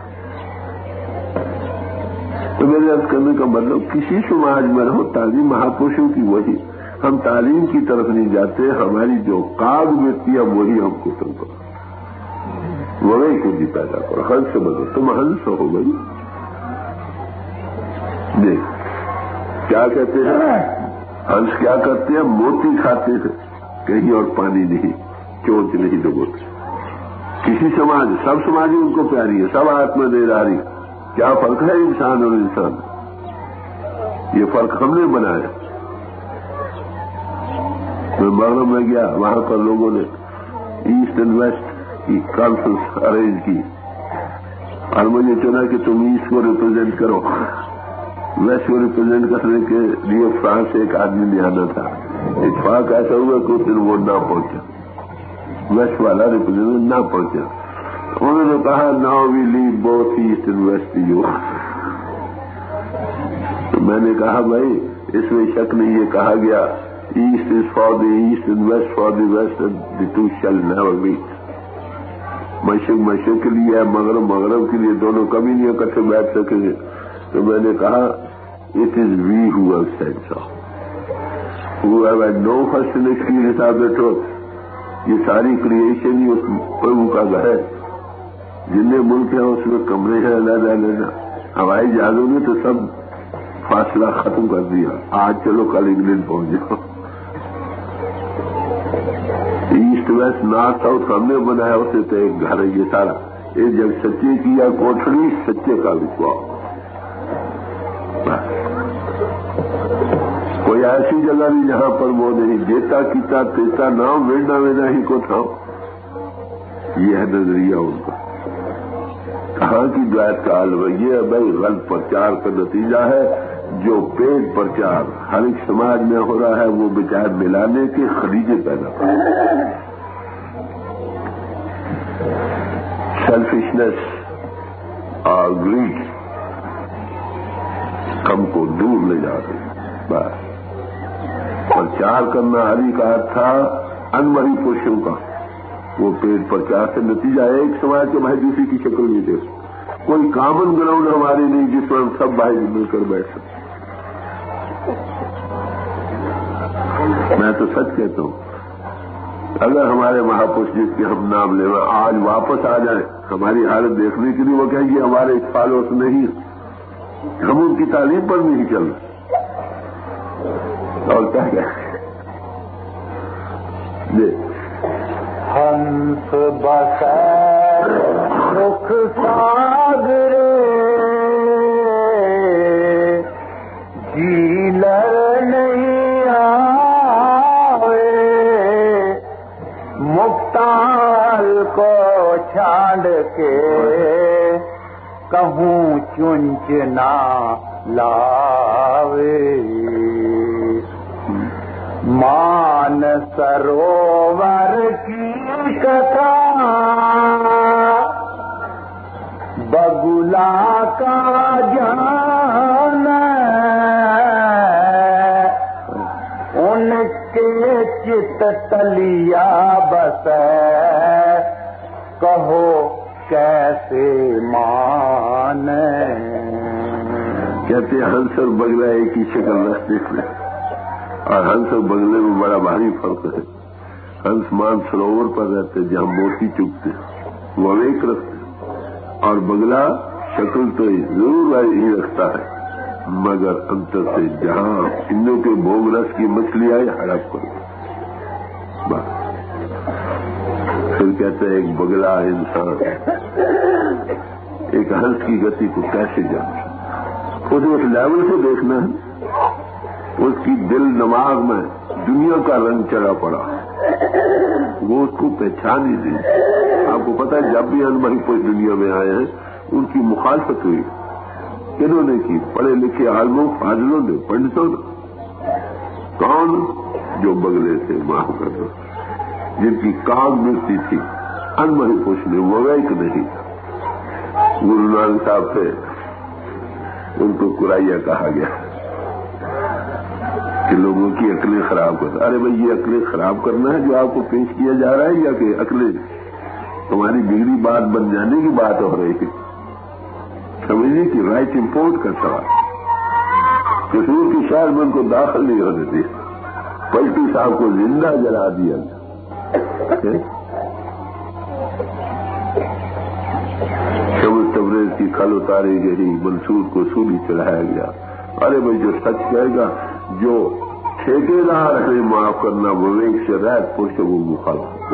تو میرے عرض کرنے کا مطلب کسی سماج میں رہو، تعلیم مہاپروشوں کی وہی، ہم تعلیم کی طرف نہیں جاتے، ہماری جو کاغ مٹتی ہے وہی ہم کو تم کرو، وہی کو بھی پیدا کرو، ہنس سے بدلو، تم ہنس ہو گئی۔ دیکھ کیا کہتے ہیں ہنس، کیا کرتے ہیں؟ موتی کھاتے ہیں، کہیں اور پانی نہیں، چونچ نہیں ڈبوتے۔ کسی سماج، سب سماجی ان کو پیاری ہے، سب آتما دیداری۔ کیا فرق ہے انسان اور انسان؟ یہ فرق ہم نے بنایا۔ میں مغرب میں گیا، وہاں پر لوگوں نے ایسٹ اینڈ ویسٹ کی کانفرنس ارینج کی، اور مجھے چنا کہ تم ایسٹ کو ریپرزینٹ کرو، ویسٹ کو ریپرزینٹ کرنے کے لیے فرانس سے ایک آدمی نے آنا تھا۔ اتفاق ایسا ہوا کہ اس دن وہ نہ پہنچا، ویسٹ والا ریپرزینٹ نہ پہنچا۔ انہوں نے کہا now we live both east and west you. تو میں نے کہا بھائی اس میں شک نہیں، یہ کہا گیا east is for the east and west for the west and the two shall never meet. مشرق مشرق کے لیے ہے، مغرب مغرب کے لیے، دونوں کبھی نہیں اکٹھے بیٹھ سکیں گے۔ تو میں نے کہا it is we who have said so, who have had no first experience of the truth. یہ ساری کریشن ہی اس پربھو کا گھر ہے، جتنے ملک ہیں اس میں کمرے ہیں علیحدہ علیحدہ، ہوائی جہازوں میں تو سب فاصلہ ختم کر دیا. آج چلو کل انگلینڈ پہنچ جاؤ. ایسٹ ویسٹ نارتھ ساؤتھ ہم نے بنایا, اسے تو ایک گھر ہے یہ سارا. ایک جب سچے کی یا کوٹھڑی سچے کا وشواس. کوئی ایسی جگہ نہیں جہاں پر وہ نہیں دیتا کیتا تیتا نام ویڈنا وینا ہی کو تھا. یہ ہے نظریہ ان کا. کہاں کی دعایت کا حال ہے یہ بھائی غلط پرچار کا نتیجہ ہے. جو پیٹ پرچار ہر ایک سماج میں ہو رہا ہے وہ بچار ملانے کے خلیجے پیدا کر رہا ہے. سیلفشنس اور گریڈ ہم کو دور لے جا رہے ہیں. بس پرچار کرنا ہری کا تھا انمری پوشوں کا. وہ پیٹ پرچار سے نتیجہ ہے ایک سماج کے بھائی دوسری کی شکل نہیں دے. کوئی کامن گراؤنڈ ہماری نہیں جس پر ہم سب بھائی مل کر بیٹھ سکتے. میں تو سچ کہتا ہوں اگر ہمارے مہاپرش جس کے ہم نام لے آج واپس آ جائیں ہماری حالت دیکھنے کے لیے وہ کہیں گے ہمارے اس فالو سے نہیں, ہم ان کی تعلیم پر نہیں چل رہے. اور کیا ہنس بسیر سکھ ساگرے جیلر نہیں آوے مکتال کو چھانڈ کے کہوں چنچ نہ لاوے. مان سروور کی کتھا بگلا کا جان ان کے چت تلیا بس کہو کیسے مان. کہتے ہنس اور بگلا ایک ہی شکل رکھتے تھے اور ہنس اور بگلے میں بڑا بھاری فرق ہے. ہنس مان سروور پر رہتے جہاں موتی چگتے وہ ایک رکھتے اور بگلا شکل تو ضرور ہی رکھتا ہے مگر انتر سے جہاں انوں کے بھوگ رس کی مچھلی آئی ہڑپ کرو. پھر کہتے ہیں ایک بگلا انسان ایک ہنس کی گتی کو کیسے جانا اسے اس لیول سے دیکھنا ہے. اس کی دل دماغ میں دنیا کا رنگ چڑھا پڑا وہ اس کو پہچان ہی نہیں. آپ کو پتا ہے جب بھی انمری کوئی دنیا میں آئے ہیں ان کی مخالفت ہوئی. کنہوں نے کی؟ پڑھے لکھے عالموں فاضلوں نے پنڈتوں نے. کون؟ جو بگلے سے معاف کر دو جن کی کام ملتی تھی انمری پوش نے وہ ایک نہیں. گرو نانک صاحب تھے ان کو قرائیا کہا گیا کہ لوگوں کی عقلیں خراب کرتا. ارے بھائی یہ عقلیں خراب کرنا ہے جو آپ کو پیش کیا جا رہا ہے یا کہ عقلیں تمہاری بگڑی بات بن جانے کی بات ہو رہی ہے. سمجھنے کی رائٹ امپورٹ کا سوال. قصور کی شہر میں ان کو داخل نہیں ہونے دیا. پلٹو صاحب کو زندہ جلا دیا. شمس تبریز کی کھل اتاری گئی. منصور کو سولی چڑھایا گیا. ارے بھائی جو سچ کہے گا جو ٹھیکیدار ہے معاف کرنا وہ ایک سے رات پوچھے وہ مخالف.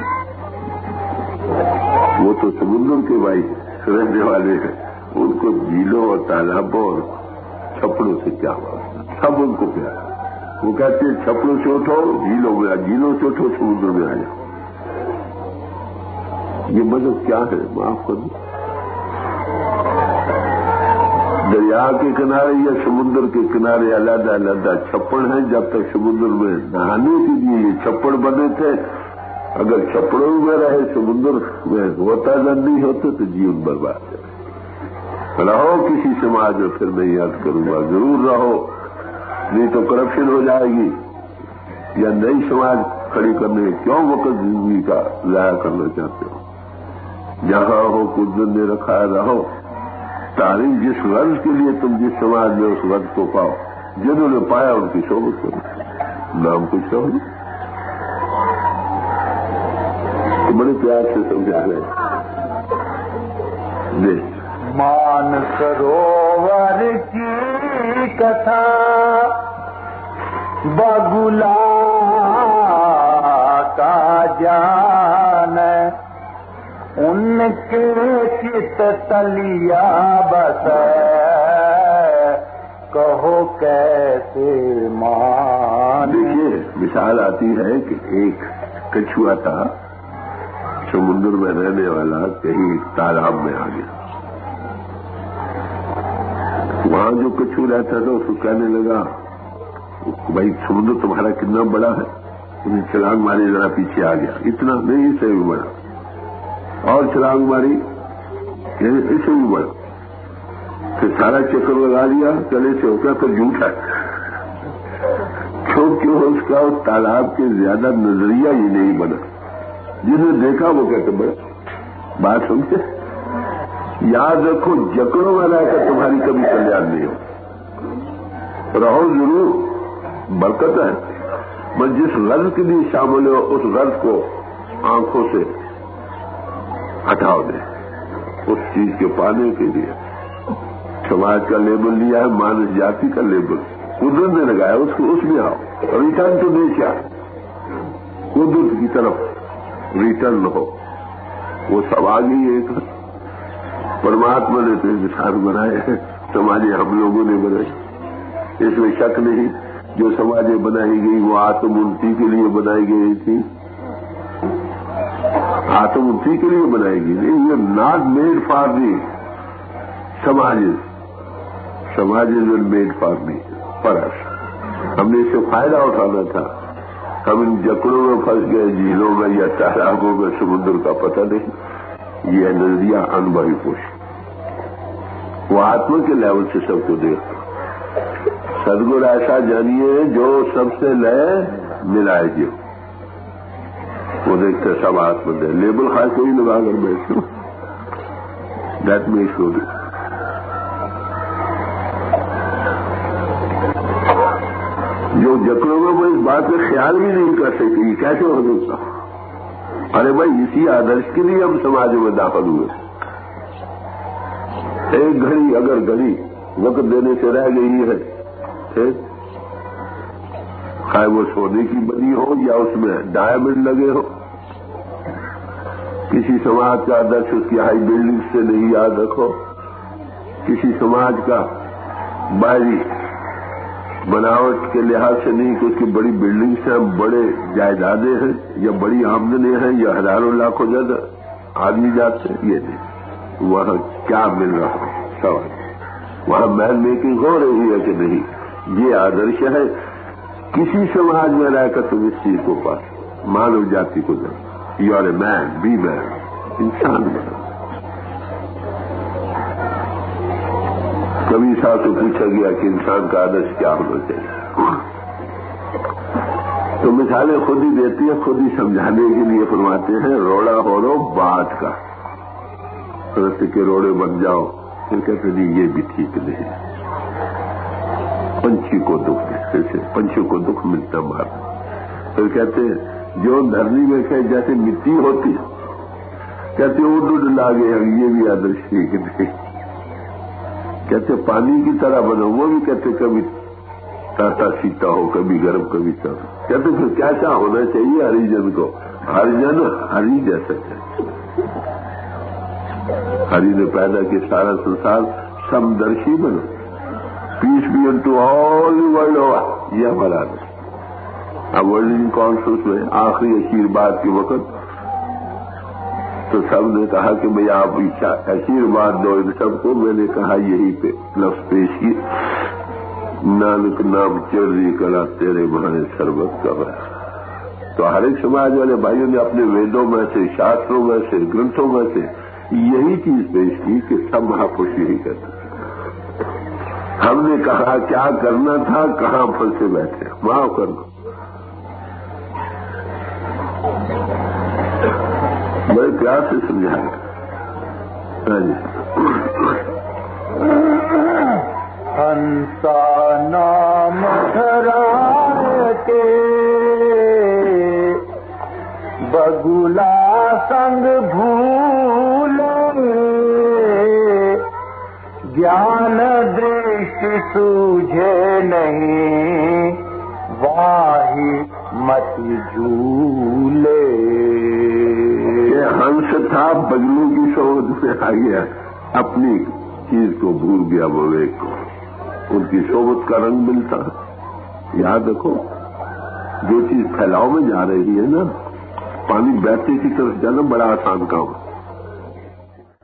وہ تو سمندر کے بھائی رہنے والے ہیں ان کو جھیلوں اور تالابوں اور چھپڑوں سے کیا بات. سب ان کو پیارا. وہ کہتے ہیں چھپڑوں سے اٹھو جھیلوں میں جھیلوں سے اٹھو سمندر میں آ جاؤ. یہ مذہب کیا ہے؟ معاف کر دو. دریا کے کنارے یا سمندر کے کنارے علیحدہ علیحدہ چھپڑ ہیں. جب تک سمندر میں نہانے کے لیے یہ چھپڑ بنے تھے اگر چھپڑوں میں رہے سمندر میں ہوتا نہیں ہوتے تو جیون برباد ہے. رہو کسی سماج میں پھر میں یاد کروں گا ضرور رہو نہیں تو کرپشن ہو جائے گی یا نئی سماج کھڑی کرنے کیوں وقت زندگی کا ضائع کرنا چاہتے ہو. جہاں ہو قدرت نے رکھا ہے رہو. تاریخ جس غرض کے لیے تم جس سماج میں اس غرض کو پاؤ جنہوں نے پایا ان کی صحبت کرو. نام کچھ کہو تو بڑے پیار سے سمجھا رہے ہیں. مان سروور کی کتھا بگلا کا جان ان کے چت تلیا بس کہو کیسے مان. دیکھیے مثال آتی ہے کہ ایک کچھوا تھا سمندر میں رہنے والا کہیں تالاب میں آ گیا. وہاں جو کچھو رہتا تھا اس کو کہنے لگا بھائی سمندر تمہارا کتنا بڑا ہے. انہیں چھلانگ ماری ذرا پیچھے آ گیا. اتنا نہیں اس سے بھی بڑا. اور چھلانگ ماری اس سے بھی بڑا. پھر سارا چکر لگا لیا گلے سے ہو گیا تو جھوٹا. کیونکہ اس کا اس تالاب کے زیادہ نظریہ ہی نہیں بنا. جنہیں دیکھا وہ کہتے بڑا. بات سمجھے؟ یاد رکھو جکڑوں والا ہے کہ تمہاری کبھی کلیان نہیں ہو. رہو ضرور برکت ہے. بس جس غرض کے لیے شامل ہو اس غرض کو آنکھوں سے ہٹاؤ دے. اس چیز کے پانے کے لیے سماج کا لیبل لیا ہے, مانس جاتی کا لیبل قدرت نے لگایا. اس میں آؤ. ریٹرن تو نہیں کیا قدرت کی طرف ریٹرن ہو. وہ سب آ گئی. ایک پرماتما نے تو انسان بنائے ہیں, سماجیں ہم لوگوں نے بنائی. اس میں شک نہیں. جو سماجیں بنائی گئی وہ آتم انتی کے لیے بنائی گئی تھی. آتم انتی کے لیے بنائی گئی نہیں. یہ ناٹ میڈ فار دی سماجز. سماجز اینڈ میڈ فار می پر اس. ہم نے اس سے فائدہ اٹھانا تھا. ہم ان جکڑوں میں پھنس گئے, جھیلوں میں یا تالابوں میں, سمندر کا پتہ نہیں. یہ نظریہ انبھوی پوش. وہ آتما کے لیول سے سب کو دیکھتا. سدگڑ ایسا جانیے جو سب سے لے ملائے گی. وہ دیکھتے سب آتما دے. لیبل خاص کوئی لگا کر بیٹھو. That makes good. جو جکڑوں میں وہ اس بات پہ خیال بھی نہیں کر سکتی کیسے ہو سکتا. ارے بھائی اسی آدرش کے لیے ہم سماج میں داخل ہوئے. ایک گھڑی اگر گھڑی وقت دینے سے رہ گئی ہے, خواہ وہ سونے کی بنی ہو یا اس میں ڈائمنڈ لگے ہو. کسی سماج کا آدرش اس کی ہائی بلڈنگ سے نہیں یاد رکھو. کسی سماج کا باہری بناوٹ کے لحاظ سے نہیں کہ اس کی بڑی بلڈنگس ہیں, بڑے جائیدادیں ہیں یا بڑی آمدنیں ہیں یا ہزاروں لاکھوں زیادہ آدمی جاتے ہیں. یہ نہیں. وہاں کیا مل رہا ہے سوال. وہاں مین میکنگ ہو رہی ہے کہ نہیں. یہ آدرش ہے. کسی سماج میں رہ کر تم اس چیز کو پاس مانو جاتی کو دے. You are a man, be man. انسان بنا. کبھی صاحب سے پوچھا گیا کہ انسان کا آدرش کیا ہونا چاہیے, تو مثالیں خود ہی دیتی ہے, خود ہی سمجھانے کے لیے فرماتے ہیں روڑا ہو رو بات کا رستے کے روڑے بن جاؤ. پھر کہتے نہیں یہ بھی ٹھیک نہیں. پنچھی کو دکھ جیسے پنچھی کو دکھ ملتا مار. پھر کہتے جو دھرنی میں کہ جیسے مٹی ہوتی کہتے اڈ لا گئے. یہ بھی آدرش ٹھیک نہیں. کہتے پانی کی طرح بنو. وہ بھی کہتے کبھی تاتا سیتا ہو, کبھی گرم کبھی تب. کہتے پھر کیسا ہونا چاہیے ہریجن کو. ہریجن ہری جیسا چاہیے. ہری نے پیدا کیا سارا سنسار سمدرشی بنو. Peace be into all the world ہوا. یہ ہمارا آدر. اب ورلڈ کانفرنس میں آخری آشیرواد کے وقت تو سب نے کہا کہ بھئی آپ آشیرواد دو ان سب کو. میں نے کہا یہی پہ لفظ پیش کی نانک نام چڑی کلا تیرے بہانے سربت کا. تو ہر ایک سماج والے بھائیوں نے اپنے ویدوں میں سے, شاستروں میں سے, گرنتھوں میں سے یہی چیز پیش کی کہ سب مہاپروش یہی کرتے. ہم نے کہا کیا کرنا تھا, کہاں پھنسے بیٹھے, وہاں کرنا. بڑے پیار سے سمجھایا. ہنسا نام دھرا کے بگلا سنگ بھولے, جان درشٹی سوجھے نہیں واہی مت جھولے. یہ ہنس تھا بگلو کی صحبت میں آ گیا, اپنی چیز کو بھول گیا وویک کو, ان کی صحبت کا رنگ ملتا. یاد رکھو جو چیز پھیلاؤ میں جا رہی ہے نا, پانی بہتے کی طرف جانا بڑا آسان کام ہے.